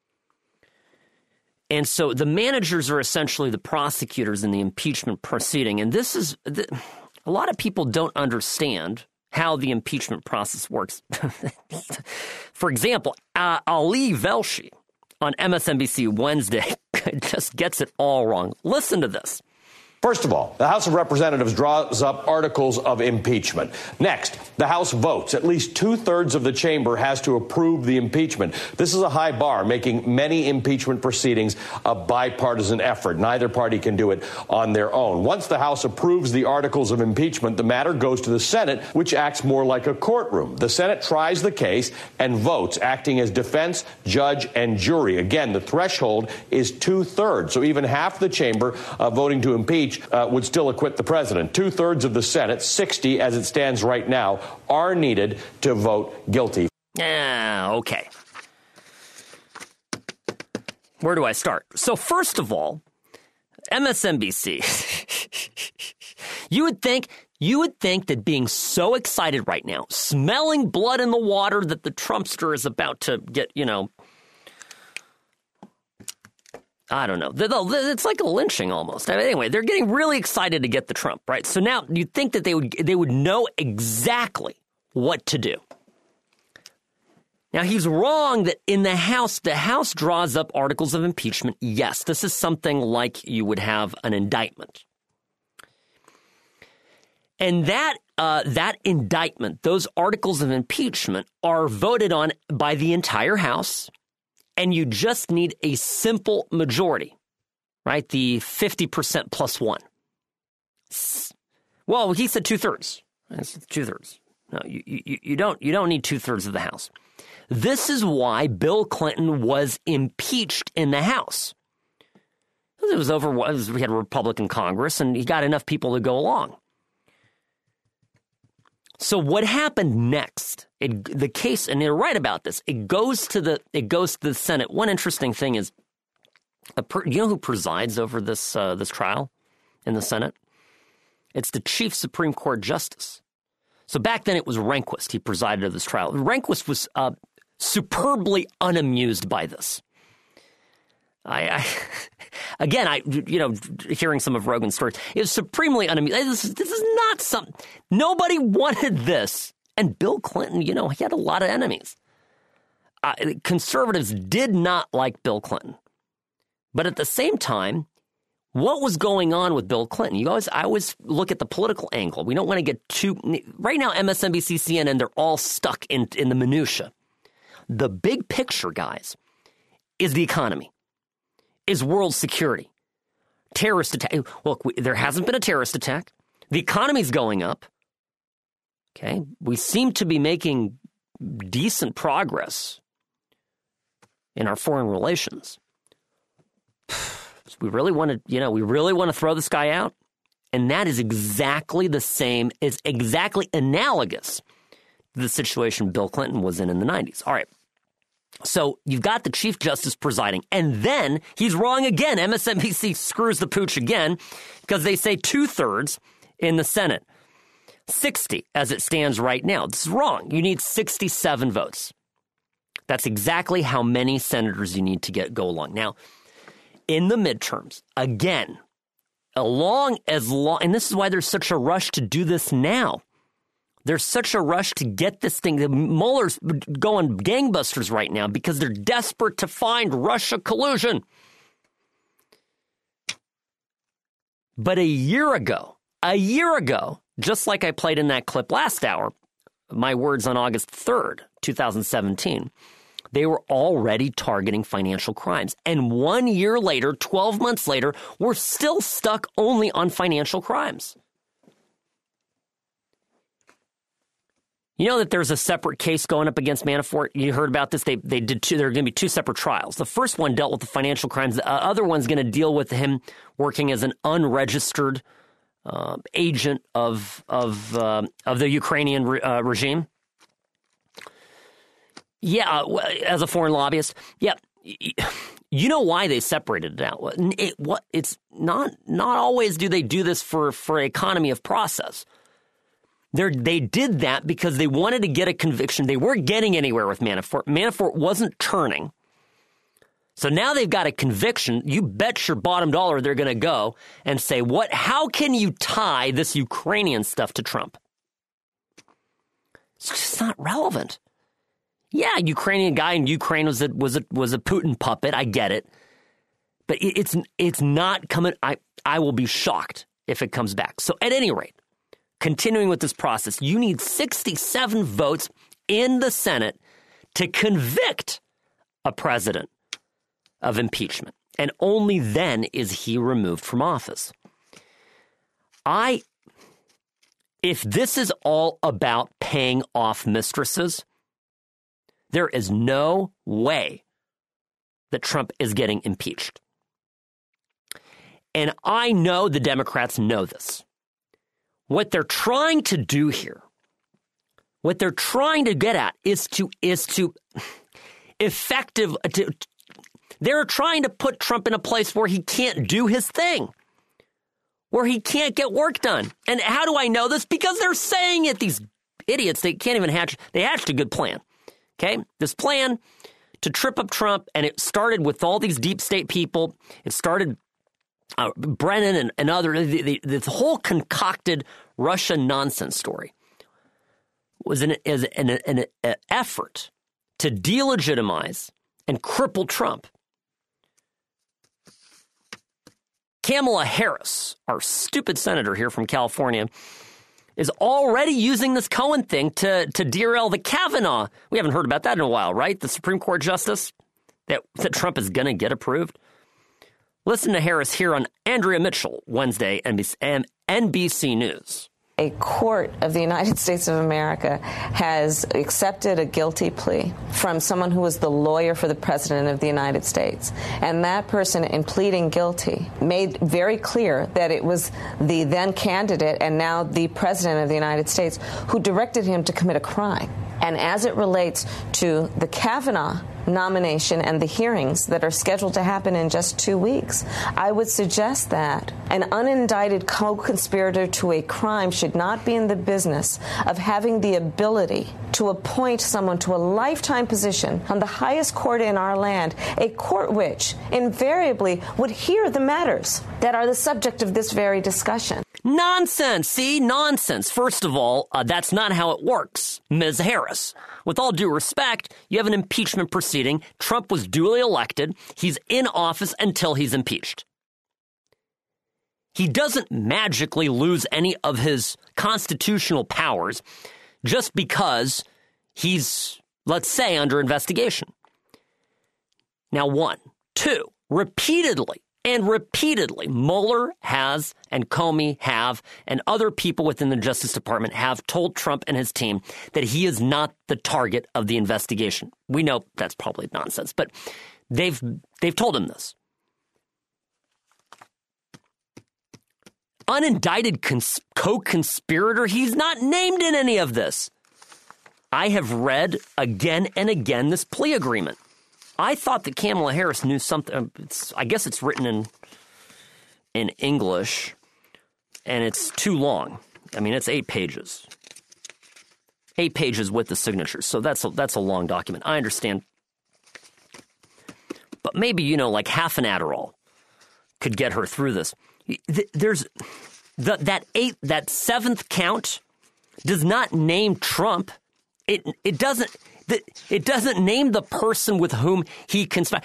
And so the managers are essentially the prosecutors in the impeachment proceeding. And this is a lot of people don't understand how the impeachment process works. For example, Ali Velshi on MSNBC Wednesday just gets it all wrong. Listen to this. First of all, the House of Representatives draws up articles of impeachment. Next, the House votes. At least 2/3 of the chamber has to approve the impeachment. This is a high bar, making many impeachment proceedings a bipartisan effort. Neither party can do it on their own. Once the House approves the articles of impeachment, the matter goes to the Senate, which acts more like a courtroom. The Senate tries the case and votes, acting as defense, judge, and jury. Again, the threshold is 2/3, so even half the chamber voting to impeach would still acquit the president. 2/3 of the Senate, 60 as it stands right now, are needed to vote guilty. Okay. Where do I start? So first of all, MSNBC, you would think that being so excited right now, smelling blood in the water that the Trumpster is about to get, I don't know. It's like a lynching almost. Anyway, they're getting really excited to get the Trump, right? So now you'd think that they would know exactly what to do. Now, he's wrong that in the House draws up articles of impeachment. Yes, this is something like you would have an indictment. And that indictment, those articles of impeachment, are voted on by the entire House. And you just need a simple majority, right? The 50% plus one. Well, he said 2/3. That's 2/3. No, you don't need 2/3 of the House. This is why Bill Clinton was impeached in the House. It was we had a Republican Congress, and he got enough people to go along. So what happened next? The case, and they're right about this. It goes to the Senate. One interesting thing is, you know who presides over this trial in the Senate? It's the Chief Supreme Court Justice. So back then it was Rehnquist. He presided over this trial. Rehnquist was superbly unamused by this. Hearing some of Rogan's stories, it was supremely unamused. This is not something. Nobody wanted this. And Bill Clinton, he had a lot of enemies. Conservatives did not like Bill Clinton. But at the same time, what was going on with Bill Clinton? I always look at the political angle. We don't want to get too... Right now, MSNBC, CNN, they're all stuck in the minutia. The big picture, guys, is the economy. Is world security. Terrorist attack. Look, there hasn't been a terrorist attack. The economy's going up. Okay. We seem to be making decent progress in our foreign relations. We really want to throw this guy out. And that is exactly the same, is exactly analogous to the situation Bill Clinton was in the 90s. All right. So you've got the Chief Justice presiding, and then he's wrong again. MSNBC screws the pooch again because they say 2/3 in the Senate. 60 as it stands right now. This is wrong. You need 67 votes. That's exactly how many senators you need to go along. Now, in the midterms, again, and this is why there's such a rush to do this now. There's such a rush to get this thing. The Mueller's going gangbusters right now because they're desperate to find Russia collusion. But a year ago, just like I played in that clip last hour, my words on August 3rd, 2017, they were already targeting financial crimes. And 1 year later, 12 months later, we're still stuck only on financial crimes. You know that there's a separate case going up against Manafort? You heard about this? They did two. There are going to be two separate trials. The first one dealt with the financial crimes. The other one's going to deal with him working as an unregistered agent of the Ukrainian regime. Yeah, as a foreign lobbyist. Yeah, you know why they separated it out. It's not always do they do this for economy of process. They did that because they wanted to get a conviction. They weren't getting anywhere with Manafort. Manafort wasn't turning. So now they've got a conviction. You bet your bottom dollar they're going to go and say, how can you tie this Ukrainian stuff to Trump? It's just not relevant. Yeah, Ukrainian guy in Ukraine was a Putin puppet. I get it. But it's not coming. I will be shocked if it comes back. So at any rate, continuing with this process, you need 67 votes in the Senate to convict a president of impeachment. And only then is he removed from office. If this is all about paying off mistresses, there is no way that Trump is getting impeached. And I know the Democrats know this. What they're trying to do here, what they're trying to get at is to they're trying to put Trump in a place where he can't do his thing, where he can't get work done. And how do I know this? Because they're saying it. These idiots, they can't even they hatched a good plan. Okay, this plan to trip up Trump, and it started with all these deep state people. It started Brennan and other. This whole concocted Russia nonsense story was an effort to delegitimize and cripple Trump. Kamala Harris, our stupid senator here from California, is already using this Cohen thing to derail the Kavanaugh. We haven't heard about that in a while, right? The Supreme Court justice that Trump is going to get approved. Listen to Harris here on Andrea Mitchell, Wednesday, NBC News. A court of the United States of America has accepted a guilty plea from someone who was the lawyer for the president of the United States. And that person, in pleading guilty, made very clear that it was the then candidate and now the president of the United States who directed him to commit a crime. And as it relates to the Kavanaugh nomination and the hearings that are scheduled to happen in just 2 weeks, I would suggest that an unindicted co-conspirator to a crime should not be in the business of having the ability to appoint someone to a lifetime position on the highest court in our land, a court which invariably would hear the matters that are the subject of this very discussion. Nonsense. See, nonsense. First of all, that's not how it works, Ms. Harris. With all due respect, you have an impeachment proceeding. Trump was duly elected. He's in office until he's impeached. He doesn't magically lose any of his constitutional powers just because he's, let's say, under investigation. Now, 1. 2, repeatedly, Mueller has, and Comey have, and other people within the Justice Department have told Trump and his team that he is not the target of the investigation. We know that's probably nonsense, but they've told him this. Unindicted co-conspirator, he's not named in any of this. I have read again and again this plea agreement. I thought that Kamala Harris knew something. I guess it's written in English, and it's too long. I mean, it's 8 pages. 8 pages with the signatures. So that's a long document. I understand. But maybe, like half an Adderall could get her through this. There's that 7th count does not name Trump. It doesn't. It doesn't name the person with whom he conspired.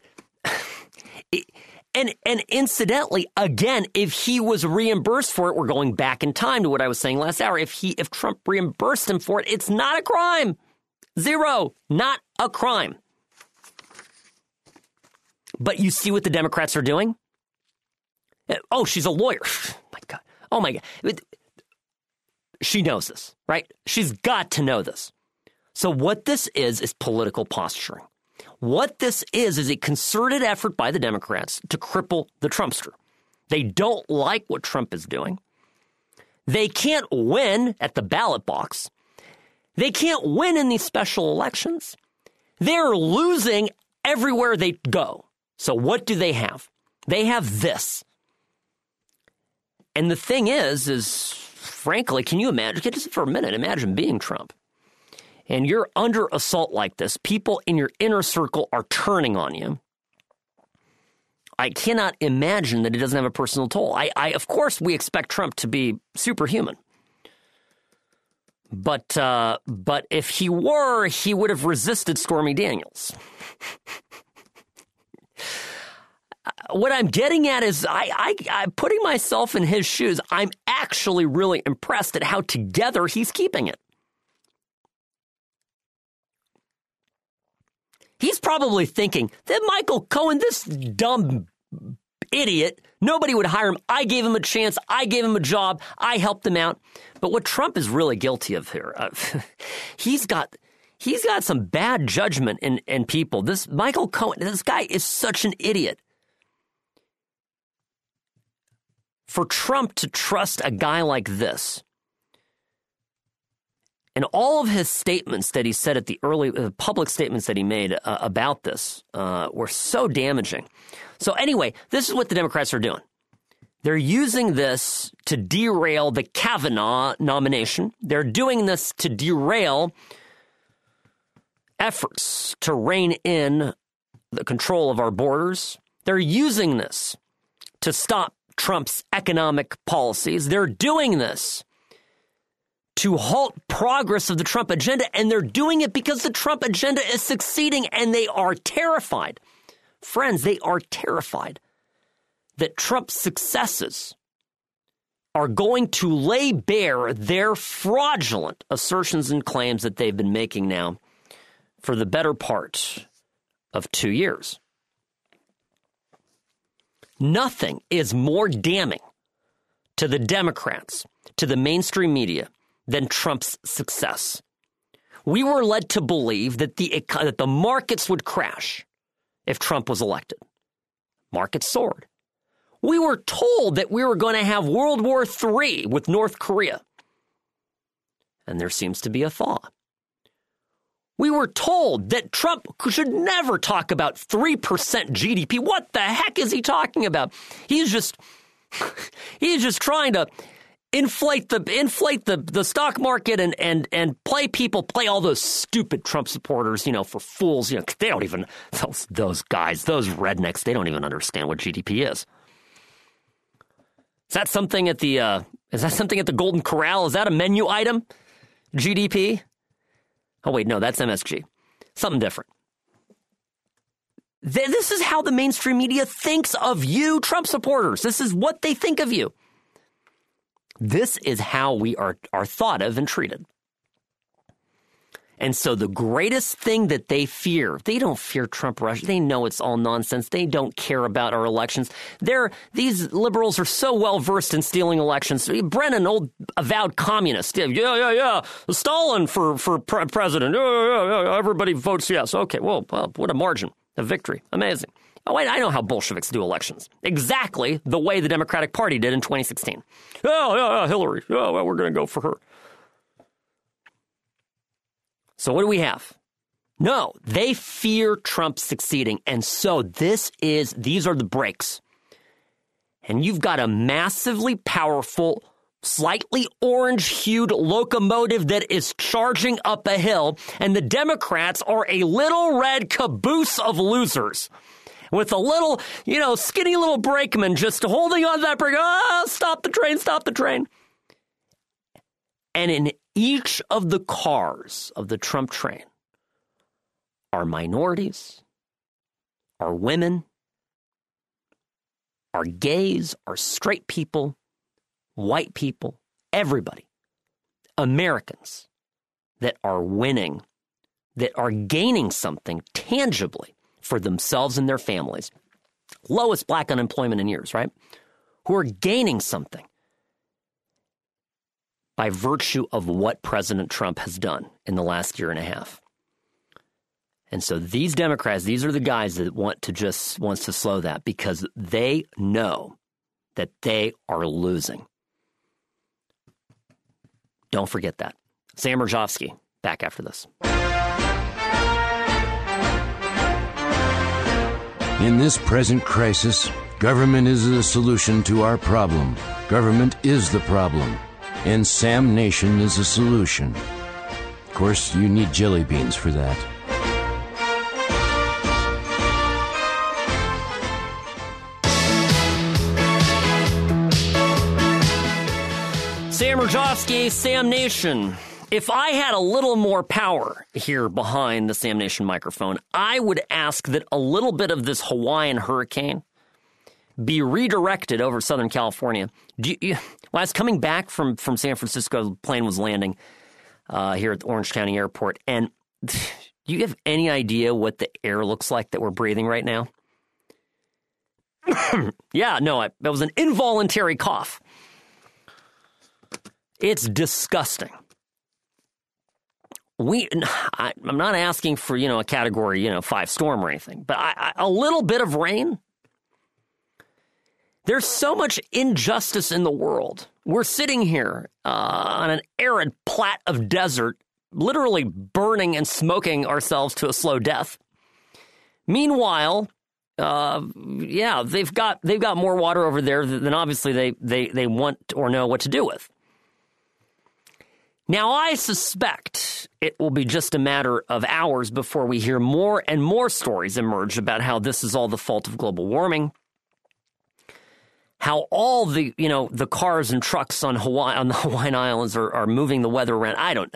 And incidentally, again, if he was reimbursed for it, we're going back in time to what I was saying last hour. If Trump reimbursed him for it, it's not a crime. 0, not a crime. But you see what the Democrats are doing? Oh, she's a lawyer. Oh my God. she knows this, right? She's got to know this. So what this is political posturing. What this is a concerted effort by the Democrats to cripple the Trumpster. They don't like what Trump is doing. They can't win at the ballot box. They can't win in these special elections. They're losing everywhere they go. So what do they have? They have this. And the thing is frankly, can you imagine, just for a minute, imagine being Trump. And you're under assault like this. People in your inner circle are turning on you. I cannot imagine that it doesn't have a personal toll. I of course, we expect Trump to be superhuman. But if he were, he would have resisted Stormy Daniels. What I'm getting at is I'm putting myself in his shoes. I'm actually really impressed at how together he's keeping it. He's probably thinking that Michael Cohen, this dumb idiot, nobody would hire him. I gave him a chance. I gave him a job. I helped him out. But what Trump is really guilty of here, he's got some bad judgment in people. This Michael Cohen, this guy is such an idiot. For Trump to trust a guy like this, and all of his statements that he said at the early public statements that he made about this were so damaging. So anyway, this is what the Democrats are doing. They're using this to derail the Kavanaugh nomination. They're doing this to derail efforts to rein in the control of our borders. They're using this to stop Trump's economic policies. They're doing this to halt progress of the Trump agenda, and they're doing it because the Trump agenda is succeeding, and they are terrified. Friends, they are terrified that Trump's successes are going to lay bare their fraudulent assertions and claims that they've been making now for the better part of 2 years. Nothing is more damning to the Democrats, to the mainstream media, than Trump's success. We were led to believe that the markets would crash if Trump was elected. Markets soared. We were told that we were going to have World War III with North Korea. And there seems to be a thaw. We were told that Trump should never talk about 3% GDP. What the heck is he talking about? He's just trying to inflate the stock market and play all those stupid Trump supporters, for fools. They don't even, those guys, those rednecks, they don't even understand what GDP is. Is that something at the Golden Corral? Is that a menu item? GDP? Oh, wait, no, that's MSG. Something different. This is how the mainstream media thinks of you, Trump supporters. This is what they think of you. This is how we are thought of and treated. And so the greatest thing that they don't fear Trump Russia. They know it's all nonsense. They don't care about our elections. These liberals are so well versed in stealing elections. Brennan, old avowed communist. Yeah. Stalin for president. Yeah. Everybody votes yes. Okay, well, what a margin of victory. Amazing. Oh, wait, I know how Bolsheviks do elections. Exactly the way the Democratic Party did in 2016. Yeah, Hillary. Yeah, well, we're going to go for her. So what do we have? No, they fear Trump succeeding. And so these are the breaks. And you've got a massively powerful, slightly orange-hued locomotive that is charging up a hill. And the Democrats are a little red caboose of losers with a little, skinny little brakeman just holding on to that brake. Stop the train. And in each of the cars of the Trump train are minorities, are women, are gays, are straight people, white people, everybody, Americans that are winning, that are gaining something tangibly for themselves and their families. Lowest black unemployment in years, right? Who are gaining something. by virtue of what President Trump has done in the last year and a half. And so these Democrats, these are the guys that wants to slow that because they know that they are losing. Don't forget that. Sam Mirejovsky, back after this. In this present crisis, government is the solution to our problem. Government is the problem. And Sam Nation is a solution. Of course, you need jelly beans for that. Sam Mirejovsky, Sam Nation. If I had a little more power here behind the Sam Nation microphone, I would ask that a little bit of this Hawaiian hurricane be redirected over Southern California. When I was coming back from San Francisco, the plane was landing here at the Orange County Airport. And do you have any idea what the air looks like that we're breathing right now? Yeah, no, that was an involuntary cough. It's disgusting. I'm not asking for, a category, 5 storm or anything, but a little bit of rain. There's so much injustice in the world. We're sitting here on an arid plat of desert, literally burning and smoking ourselves to a slow death. Meanwhile, they've got more water over there than obviously they want or know what to do with. Now, I suspect it will be just a matter of hours before we hear more and more stories emerge about how this is all the fault of global warming, how all the cars and trucks on the Hawaiian Islands are moving the weather around.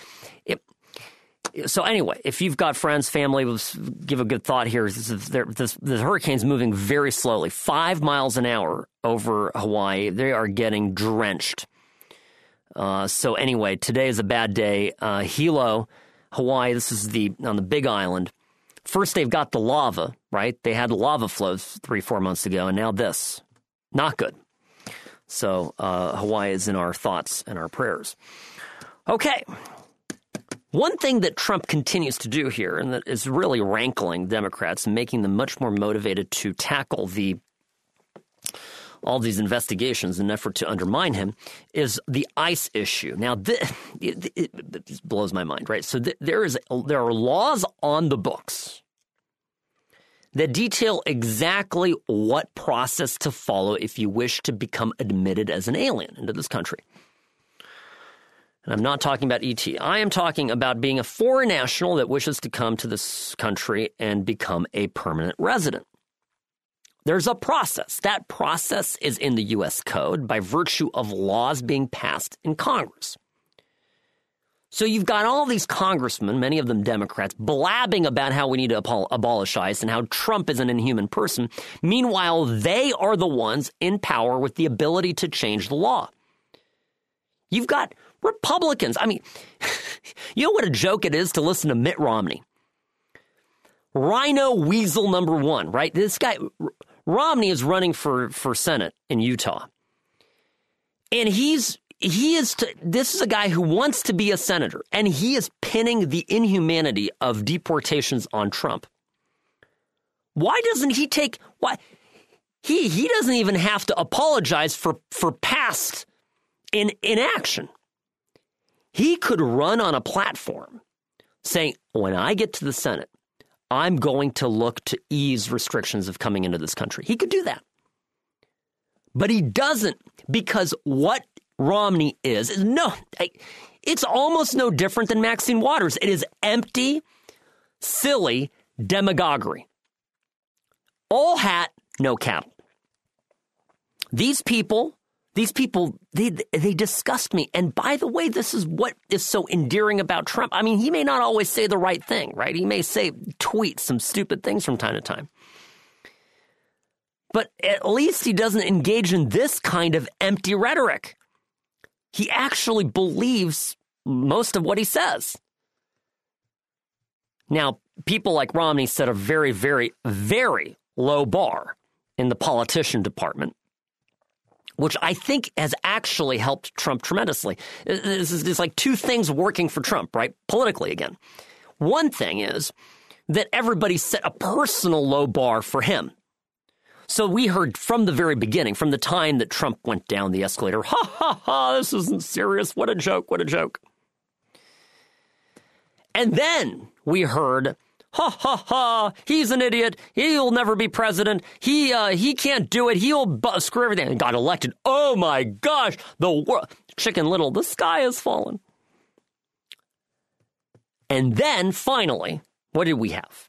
So anyway, if you've got friends, family, let's give a good thought here. The hurricane's moving very slowly, 5 miles an hour over Hawaii. They are getting drenched. So anyway, today is a bad day. Hilo, Hawaii, this is on the Big Island. First, they've got the lava, right? They had lava flows 3-4 months ago, and now this. Not good. So Hawaii is in our thoughts and our prayers. Okay. One thing that Trump continues to do here, and that is really rankling Democrats and making them much more motivated to tackle all these investigations in an effort to undermine him, is the ICE issue. Now, it blows my mind, right? So there are laws on the books that detail exactly what process to follow if you wish to become admitted as an alien into this country. And I'm not talking about ET. I am talking about being a foreign national that wishes to come to this country and become a permanent resident. There's a process. That process is in the U.S. Code by virtue of laws being passed in Congress. So you've got all these congressmen, many of them Democrats, blabbing about how we need to abolish ICE and how Trump is an inhuman person. Meanwhile, they are the ones in power with the ability to change the law. You've got Republicans. I mean, you know what a joke it is to listen to Mitt Romney? Rhino Weasel number 1, right? This guy, Romney, is running for Senate in Utah. And this is a guy who wants to be a senator, and he is pinning the inhumanity of deportations on Trump. Why doesn't he he doesn't even have to apologize for past inaction. He could run on a platform saying, when I get to the Senate, I'm going to look to ease restrictions of coming into this country. He could do that. But he doesn't, because what Romney is it's almost no different than Maxine Waters. It is empty, silly demagoguery. All hat, no cattle. These people, they disgust me. And by the way, this is what is so endearing about Trump. I mean, he may not always say the right thing, right? He may tweet some stupid things from time to time. But at least he doesn't engage in this kind of empty rhetoric. He actually believes most of what he says. Now, people like Romney set a very, very, very low bar in the politician department which I think has actually helped Trump tremendously. There's like two things working for Trump, right? Politically again. One thing is that everybody set a personal low bar for him. So we heard from the very beginning, from the time that Trump went down the escalator, ha, ha, ha, this isn't serious. What a joke. What a joke. And then we heard, ha, ha, ha, he's an idiot. He'll never be president. He can't do it. He'll screw everything. And got elected. Oh, my gosh. The world, Chicken Little, the sky has fallen. And then finally, what did we have?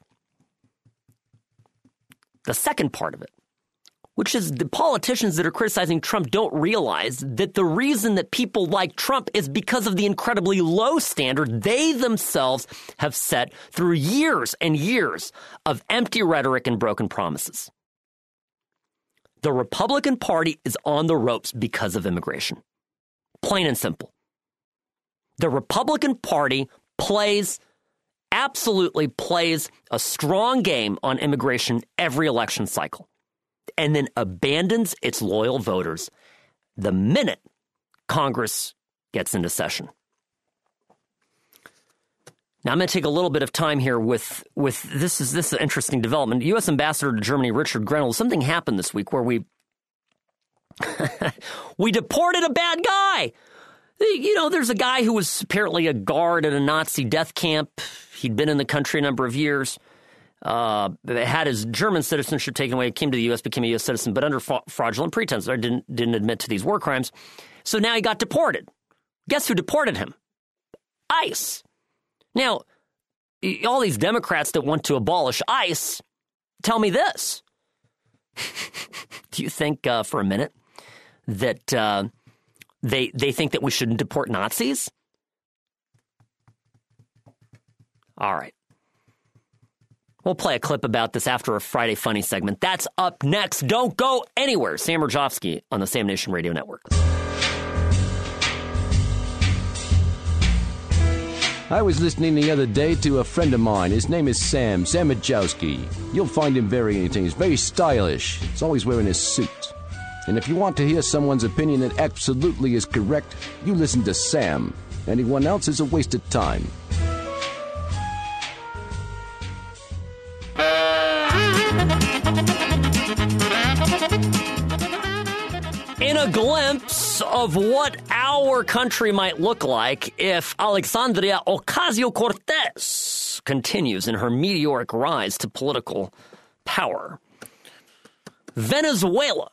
The second part of it, which is the politicians that are criticizing Trump don't realize that the reason that people like Trump is because of the incredibly low standard they themselves have set through years and years of empty rhetoric and broken promises. The Republican Party is on the ropes because of immigration. Plain and simple. The Republican Party absolutely plays a strong game on immigration every election cycle, and then abandons its loyal voters the minute Congress gets into session. Now, I'm going to take a little bit of time here with this is an interesting development. U.S. Ambassador to Germany, Richard Grenell, something happened this week where we deported a bad guy. You know, there's a guy who was apparently a guard at a Nazi death camp. He'd been in the country a number of years. Had his German citizenship taken away, came to the U.S., became a U.S. citizen, but under fraudulent pretense. Or didn't admit to these war crimes. So now he got deported. Guess who deported him? ICE. Now, all these Democrats that want to abolish ICE, tell me this. Do you think for a minute that they think that we shouldn't deport Nazis? All right. We'll play a clip about this after a Friday Funny segment. That's up next. Don't go anywhere. Sam Rajovsky on the Sam Nation Radio Network. I was listening the other day to a friend of mine. His name is Sam Rajovsky. You'll find him very entertaining. He's very stylish. He's always wearing his suit. And if you want to hear someone's opinion that absolutely is correct, you listen to Sam. Anyone else is a waste of time. In a glimpse of what our country might look like if Alexandria Ocasio-Cortez continues in her meteoric rise to political power. Venezuela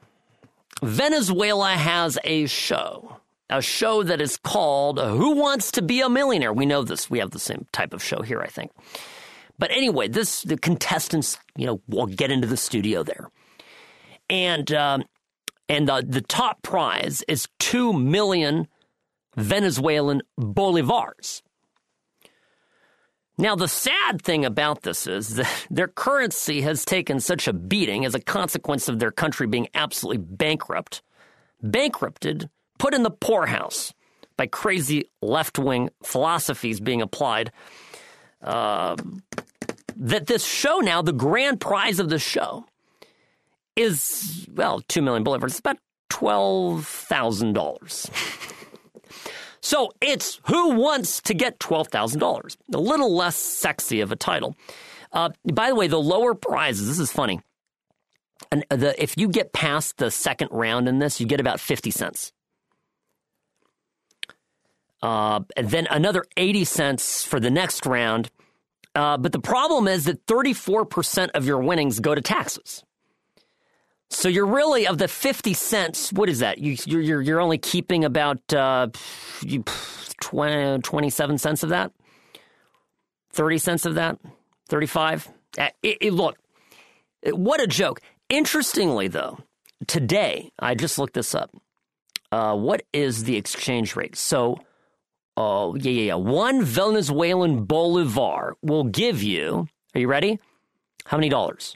has a show that is called Who Wants to Be a Millionaire? We know this. We have the same type of show here, I think. But anyway, the contestants, will get into the studio there. And the top prize is 2 million Venezuelan bolivars. Now, the sad thing about this is that their currency has taken such a beating as a consequence of their country being absolutely bankrupted, put in the poorhouse by crazy left-wing philosophies being applied, that this show now, the grand prize of the show, is, 2 million bolivars. It's about $12,000. So it's Who Wants to Get $12,000? A little less sexy of a title. By the way, the lower prizes, this is funny. And if you get past the second round in this, you get about 50 cents. And then another 80 cents for the next round. But the problem is that 34% of your winnings go to taxes. So you're really, of the 50 cents, what is that? You're only keeping about 27 cents of that? 30 cents of that? 35? Look, what a joke. Interestingly, though, today, I just looked this up. What is the exchange rate? So, 1 Venezuelan bolivar will give you, are you ready? How many dollars?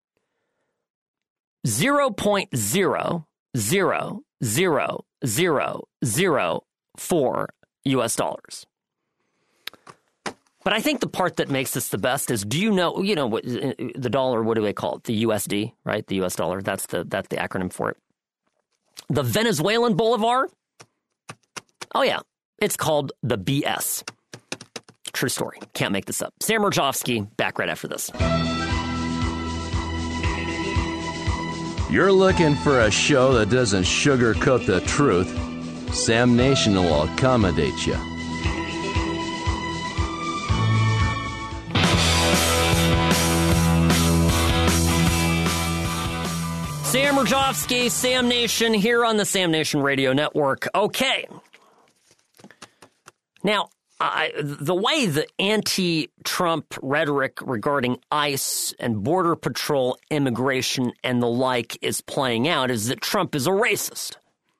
0.00004 US dollars. But I think the part that makes this the best is, do you know what the dollar, what do they call it? The USD, right? The US dollar. That's the acronym for it. The Venezuelan Boulevard? Oh, yeah. It's called the BS. True story. Can't make this up. Sam Mirejovsky, back right after this. You're looking for a show that doesn't sugarcoat the truth. Sam Nation will accommodate you. Sam Mirejovsky, Sam Nation, here on the Sam Nation Radio Network. Okay. Now, the way the anti-Trump rhetoric regarding ICE and Border Patrol, immigration, and the like is playing out is that Trump is a racist.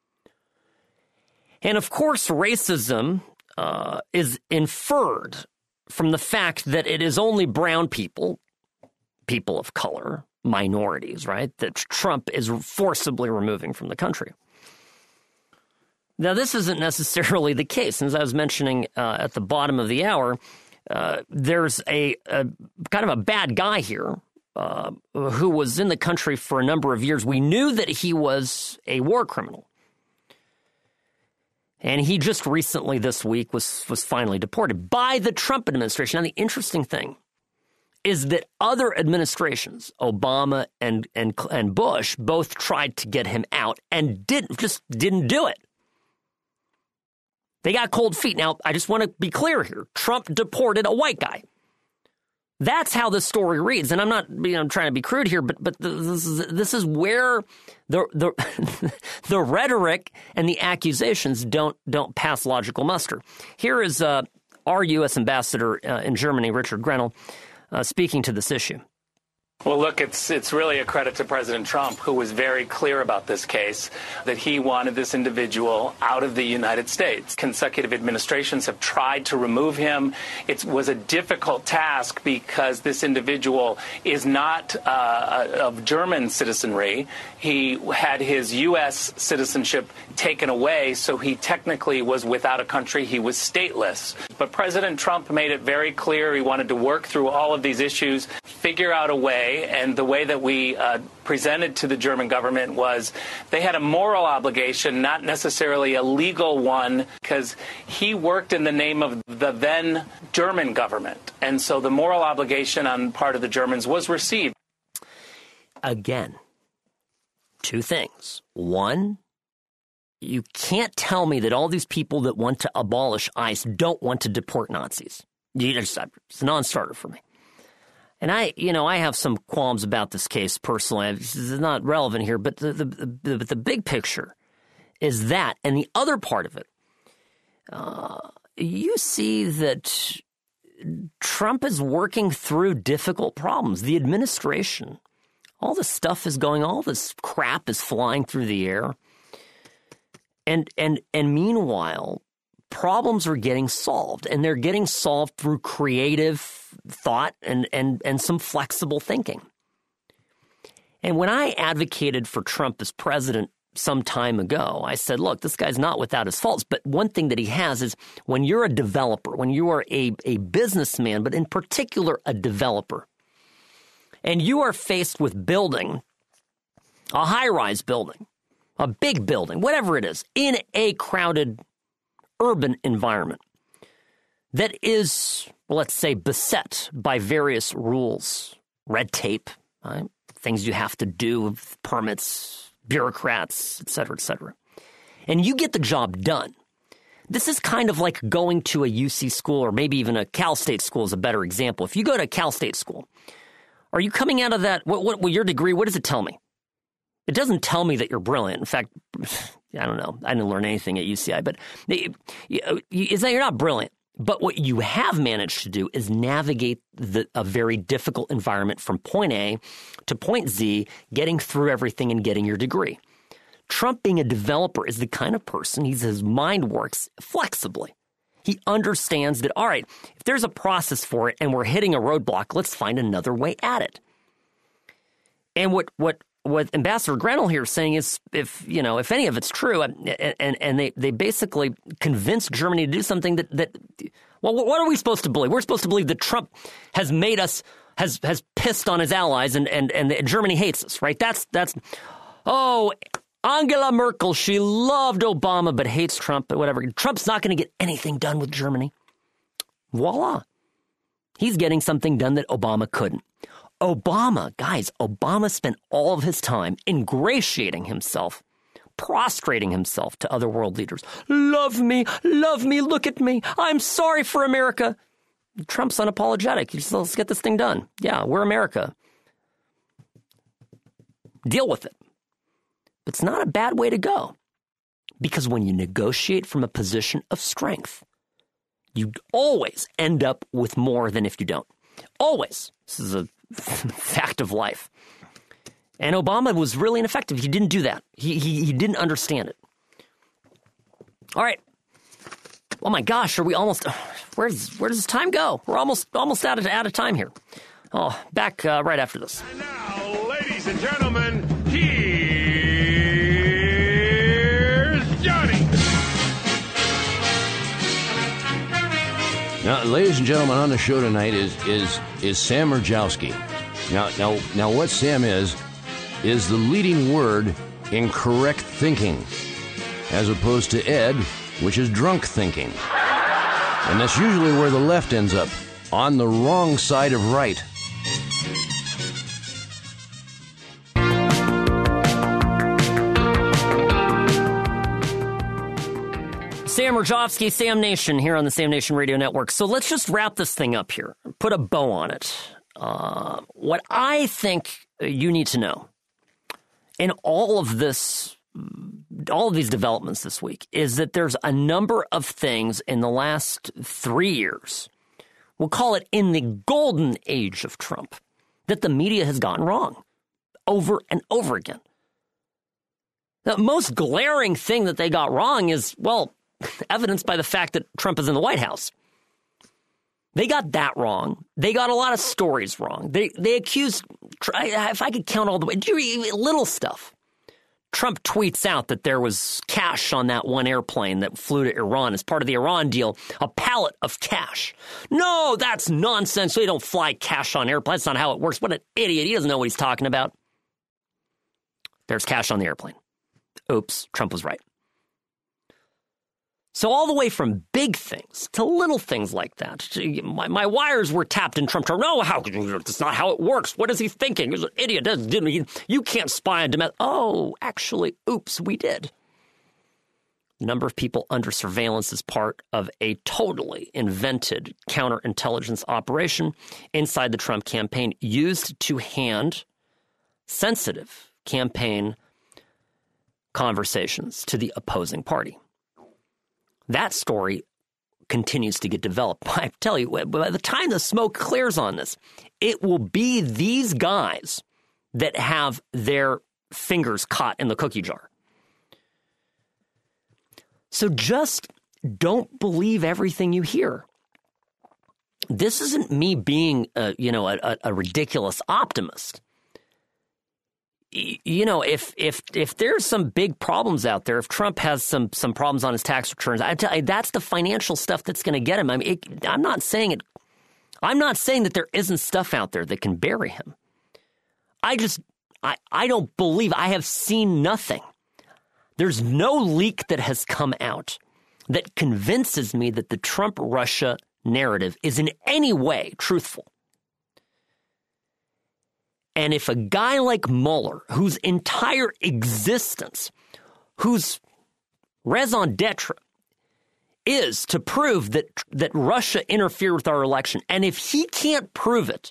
And, of course, racism is inferred from the fact that it is only brown people, people of color, minorities, right, that Trump is forcibly removing from the country. Now, this isn't necessarily the case. As I was mentioning at the bottom of the hour, there's a kind of a bad guy here who was in the country for a number of years. We knew that he was a war criminal. And he just recently this week was finally deported by the Trump administration. Now, the interesting thing is that other administrations, Obama and Bush, both tried to get him out and didn't do it. They got cold feet. Now, I just want to be clear here. Trump deported a white guy. That's how the story reads. And I'm not trying to be crude here, but this is where the rhetoric and the accusations don't pass logical muster. Here is our U.S. ambassador in Germany, Richard Grenell, speaking to this issue. Well, look, it's really a credit to President Trump, who was very clear about this case, that he wanted this individual out of the United States. Consecutive administrations have tried to remove him. It was a difficult task because this individual is not of German citizenry. He had his U.S. citizenship taken away, so he technically was without a country. He was stateless. But President Trump made it very clear he wanted to work through all of these issues, figure out a way. And the way that we presented to the German government was they had a moral obligation, not necessarily a legal one, because he worked in the name of the then German government. And so the moral obligation on part of the Germans was received. Again, two things. One, you can't tell me that all these people that want to abolish ICE don't want to deport Nazis. It's a non-starter for me. And I have some qualms about this case personally. This is not relevant here, but the big picture is that. And the other part of it, you see that Trump is working through difficult problems. The administration, all this stuff is going, all this crap is flying through the air. And meanwhile, problems are getting solved, and they're getting solved through creative thought and some flexible thinking. And when I advocated for Trump as president some time ago, I said, look, this guy's not without his faults, but one thing that he has is when you're a developer, when you are a businessman, but in particular a developer, and you are faced with building a high-rise building, a big building, whatever it is, in a crowded urban environment that is, let's say, beset by various rules, red tape, right? Things you have to do, permits, bureaucrats, et cetera, and you get the job done. This is kind of like going to a UC school, or maybe even a Cal State school is a better example. If you go to a Cal State school, are you coming out of that, what your degree, what does it tell me? It doesn't tell me that you're brilliant. In fact, I don't know. I didn't learn anything at UCI, but it's that you're not brilliant. But what you have managed to do is navigate a very difficult environment from point A to point Z, getting through everything and getting your degree. Trump, being a developer, is the kind of person, his mind works flexibly. He understands that, all right, if there's a process for it and we're hitting a roadblock, let's find another way at it. And what Ambassador Grenell here is saying is, if any of it's true, and they basically convinced Germany to do something that what are we supposed to believe? We're supposed to believe that Trump has made us, has pissed on his allies, and Germany hates us, right? Angela Merkel, she loved Obama but hates Trump, but whatever. Trump's not going to get anything done with Germany. Voila. He's getting something done that Obama couldn't. Obama spent all of his time ingratiating himself, prostrating himself to other world leaders. Love me, look at me. I'm sorry for America. Trump's unapologetic. He says, let's get this thing done. Yeah, we're America. Deal with it. It's not a bad way to go, because when you negotiate from a position of strength, you always end up with more than if you don't. Always. This is a fact of life. And Obama was really ineffective. He didn't do that. He didn't understand it. All right. Oh my gosh, are we almost? Where does this time go? We're almost out of time here. Oh, back right after this. And now, ladies and gentlemen, here's Johnny. Now, ladies and gentlemen, on the show tonight is Sam Mirjowski. Now, what Sam is the leading word in correct thinking, as opposed to Ed, which is drunk thinking. And that's usually where the left ends up, on the wrong side of right. Sam Mirjowski, Sam Nation, here on the Sam Nation Radio Network. So let's just wrap this thing up here, put a bow on it. What I think you need to know in all of these developments this week is that there's a number of things in the last 3 years, we'll call it in the golden age of Trump, that the media has gotten wrong over and over again. The most glaring thing that they got wrong is, well, evidenced by the fact that Trump is in the White House. They got that wrong. They got a lot of stories wrong. They accused, if I could count all the way, little stuff. Trump tweets out that there was cash on that one airplane that flew to Iran as part of the Iran deal, a pallet of cash. No, that's nonsense. They don't fly cash on airplanes. That's not how it works. What an idiot. He doesn't know what he's talking about. There's cash on the airplane. Oops, Trump was right. So all the way from big things to little things like that. My wires were tapped in Trump. No, that's not how it works. What is he thinking? He's an idiot. You can't spy on domestic. Oh, actually, oops, we did. The number of people under surveillance is part of a totally invented counterintelligence operation inside the Trump campaign used to hand sensitive campaign conversations to the opposing party. That story continues to get developed. I tell you, by the time the smoke clears on this, it will be these guys that have their fingers caught in the cookie jar. So just don't believe everything you hear. This isn't me being, a ridiculous optimist. You know, if there's some big problems out there, if Trump has some problems on his tax returns, I tell you, that's the financial stuff that's going to get him. I mean, I'm not saying that there isn't stuff out there that can bury him. I don't believe. I have seen nothing. There's no leak that has come out that convinces me that the Trump-Russia narrative is in any way truthful. And if a guy like Mueller, whose entire existence, whose raison d'etre is to prove that Russia interfered with our election, and if he can't prove it,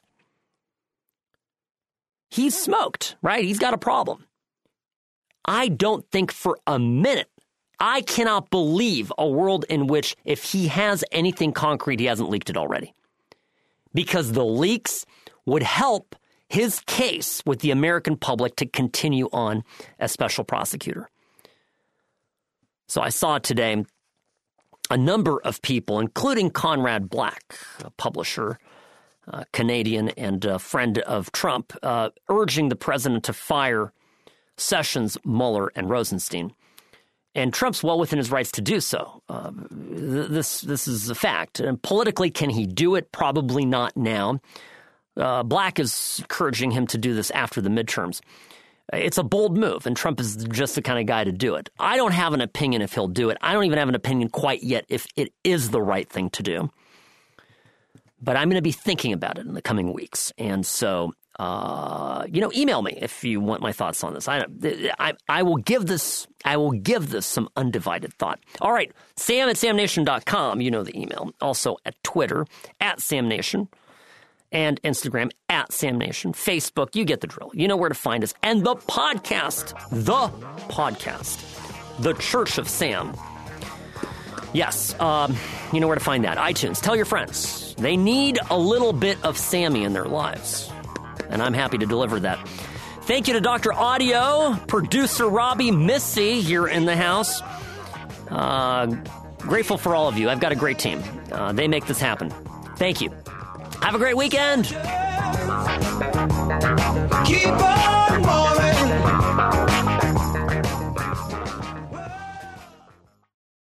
he's smoked, right? He's got a problem. I don't think for a minute, I cannot believe a world in which if he has anything concrete, he hasn't leaked it already. Because the leaks would help his case with the American public to continue on as special prosecutor. So I saw today a number of people, including Conrad Black, a publisher, Canadian and a friend of Trump, urging the president to fire Sessions, Mueller, and Rosenstein. And Trump's well within his rights to do so. This is a fact. And politically, can he do it? Probably not now. Black is encouraging him to do this after the midterms. It's a bold move, and Trump is just the kind of guy to do it. I don't have an opinion if he'll do it. I don't even have an opinion quite yet if it is the right thing to do. But I'm going to be thinking about it in the coming weeks. And so, email me if you want my thoughts on this. I will give this some undivided thought. All right, Sam@SamNation.com. You know the email. Also at Twitter, @SamNation. And Instagram, @SamNation. Facebook, you get the drill. You know where to find us. And the podcast, The Church of Sam. Yes, you know where to find that. iTunes. Tell your friends. They need a little bit of Sammy in their lives. And I'm happy to deliver that. Thank you to Dr. Audio, producer Robbie, Missy here in the house. Grateful for all of you. I've got a great team. They make this happen. Thank you. Have a great weekend. Keep on.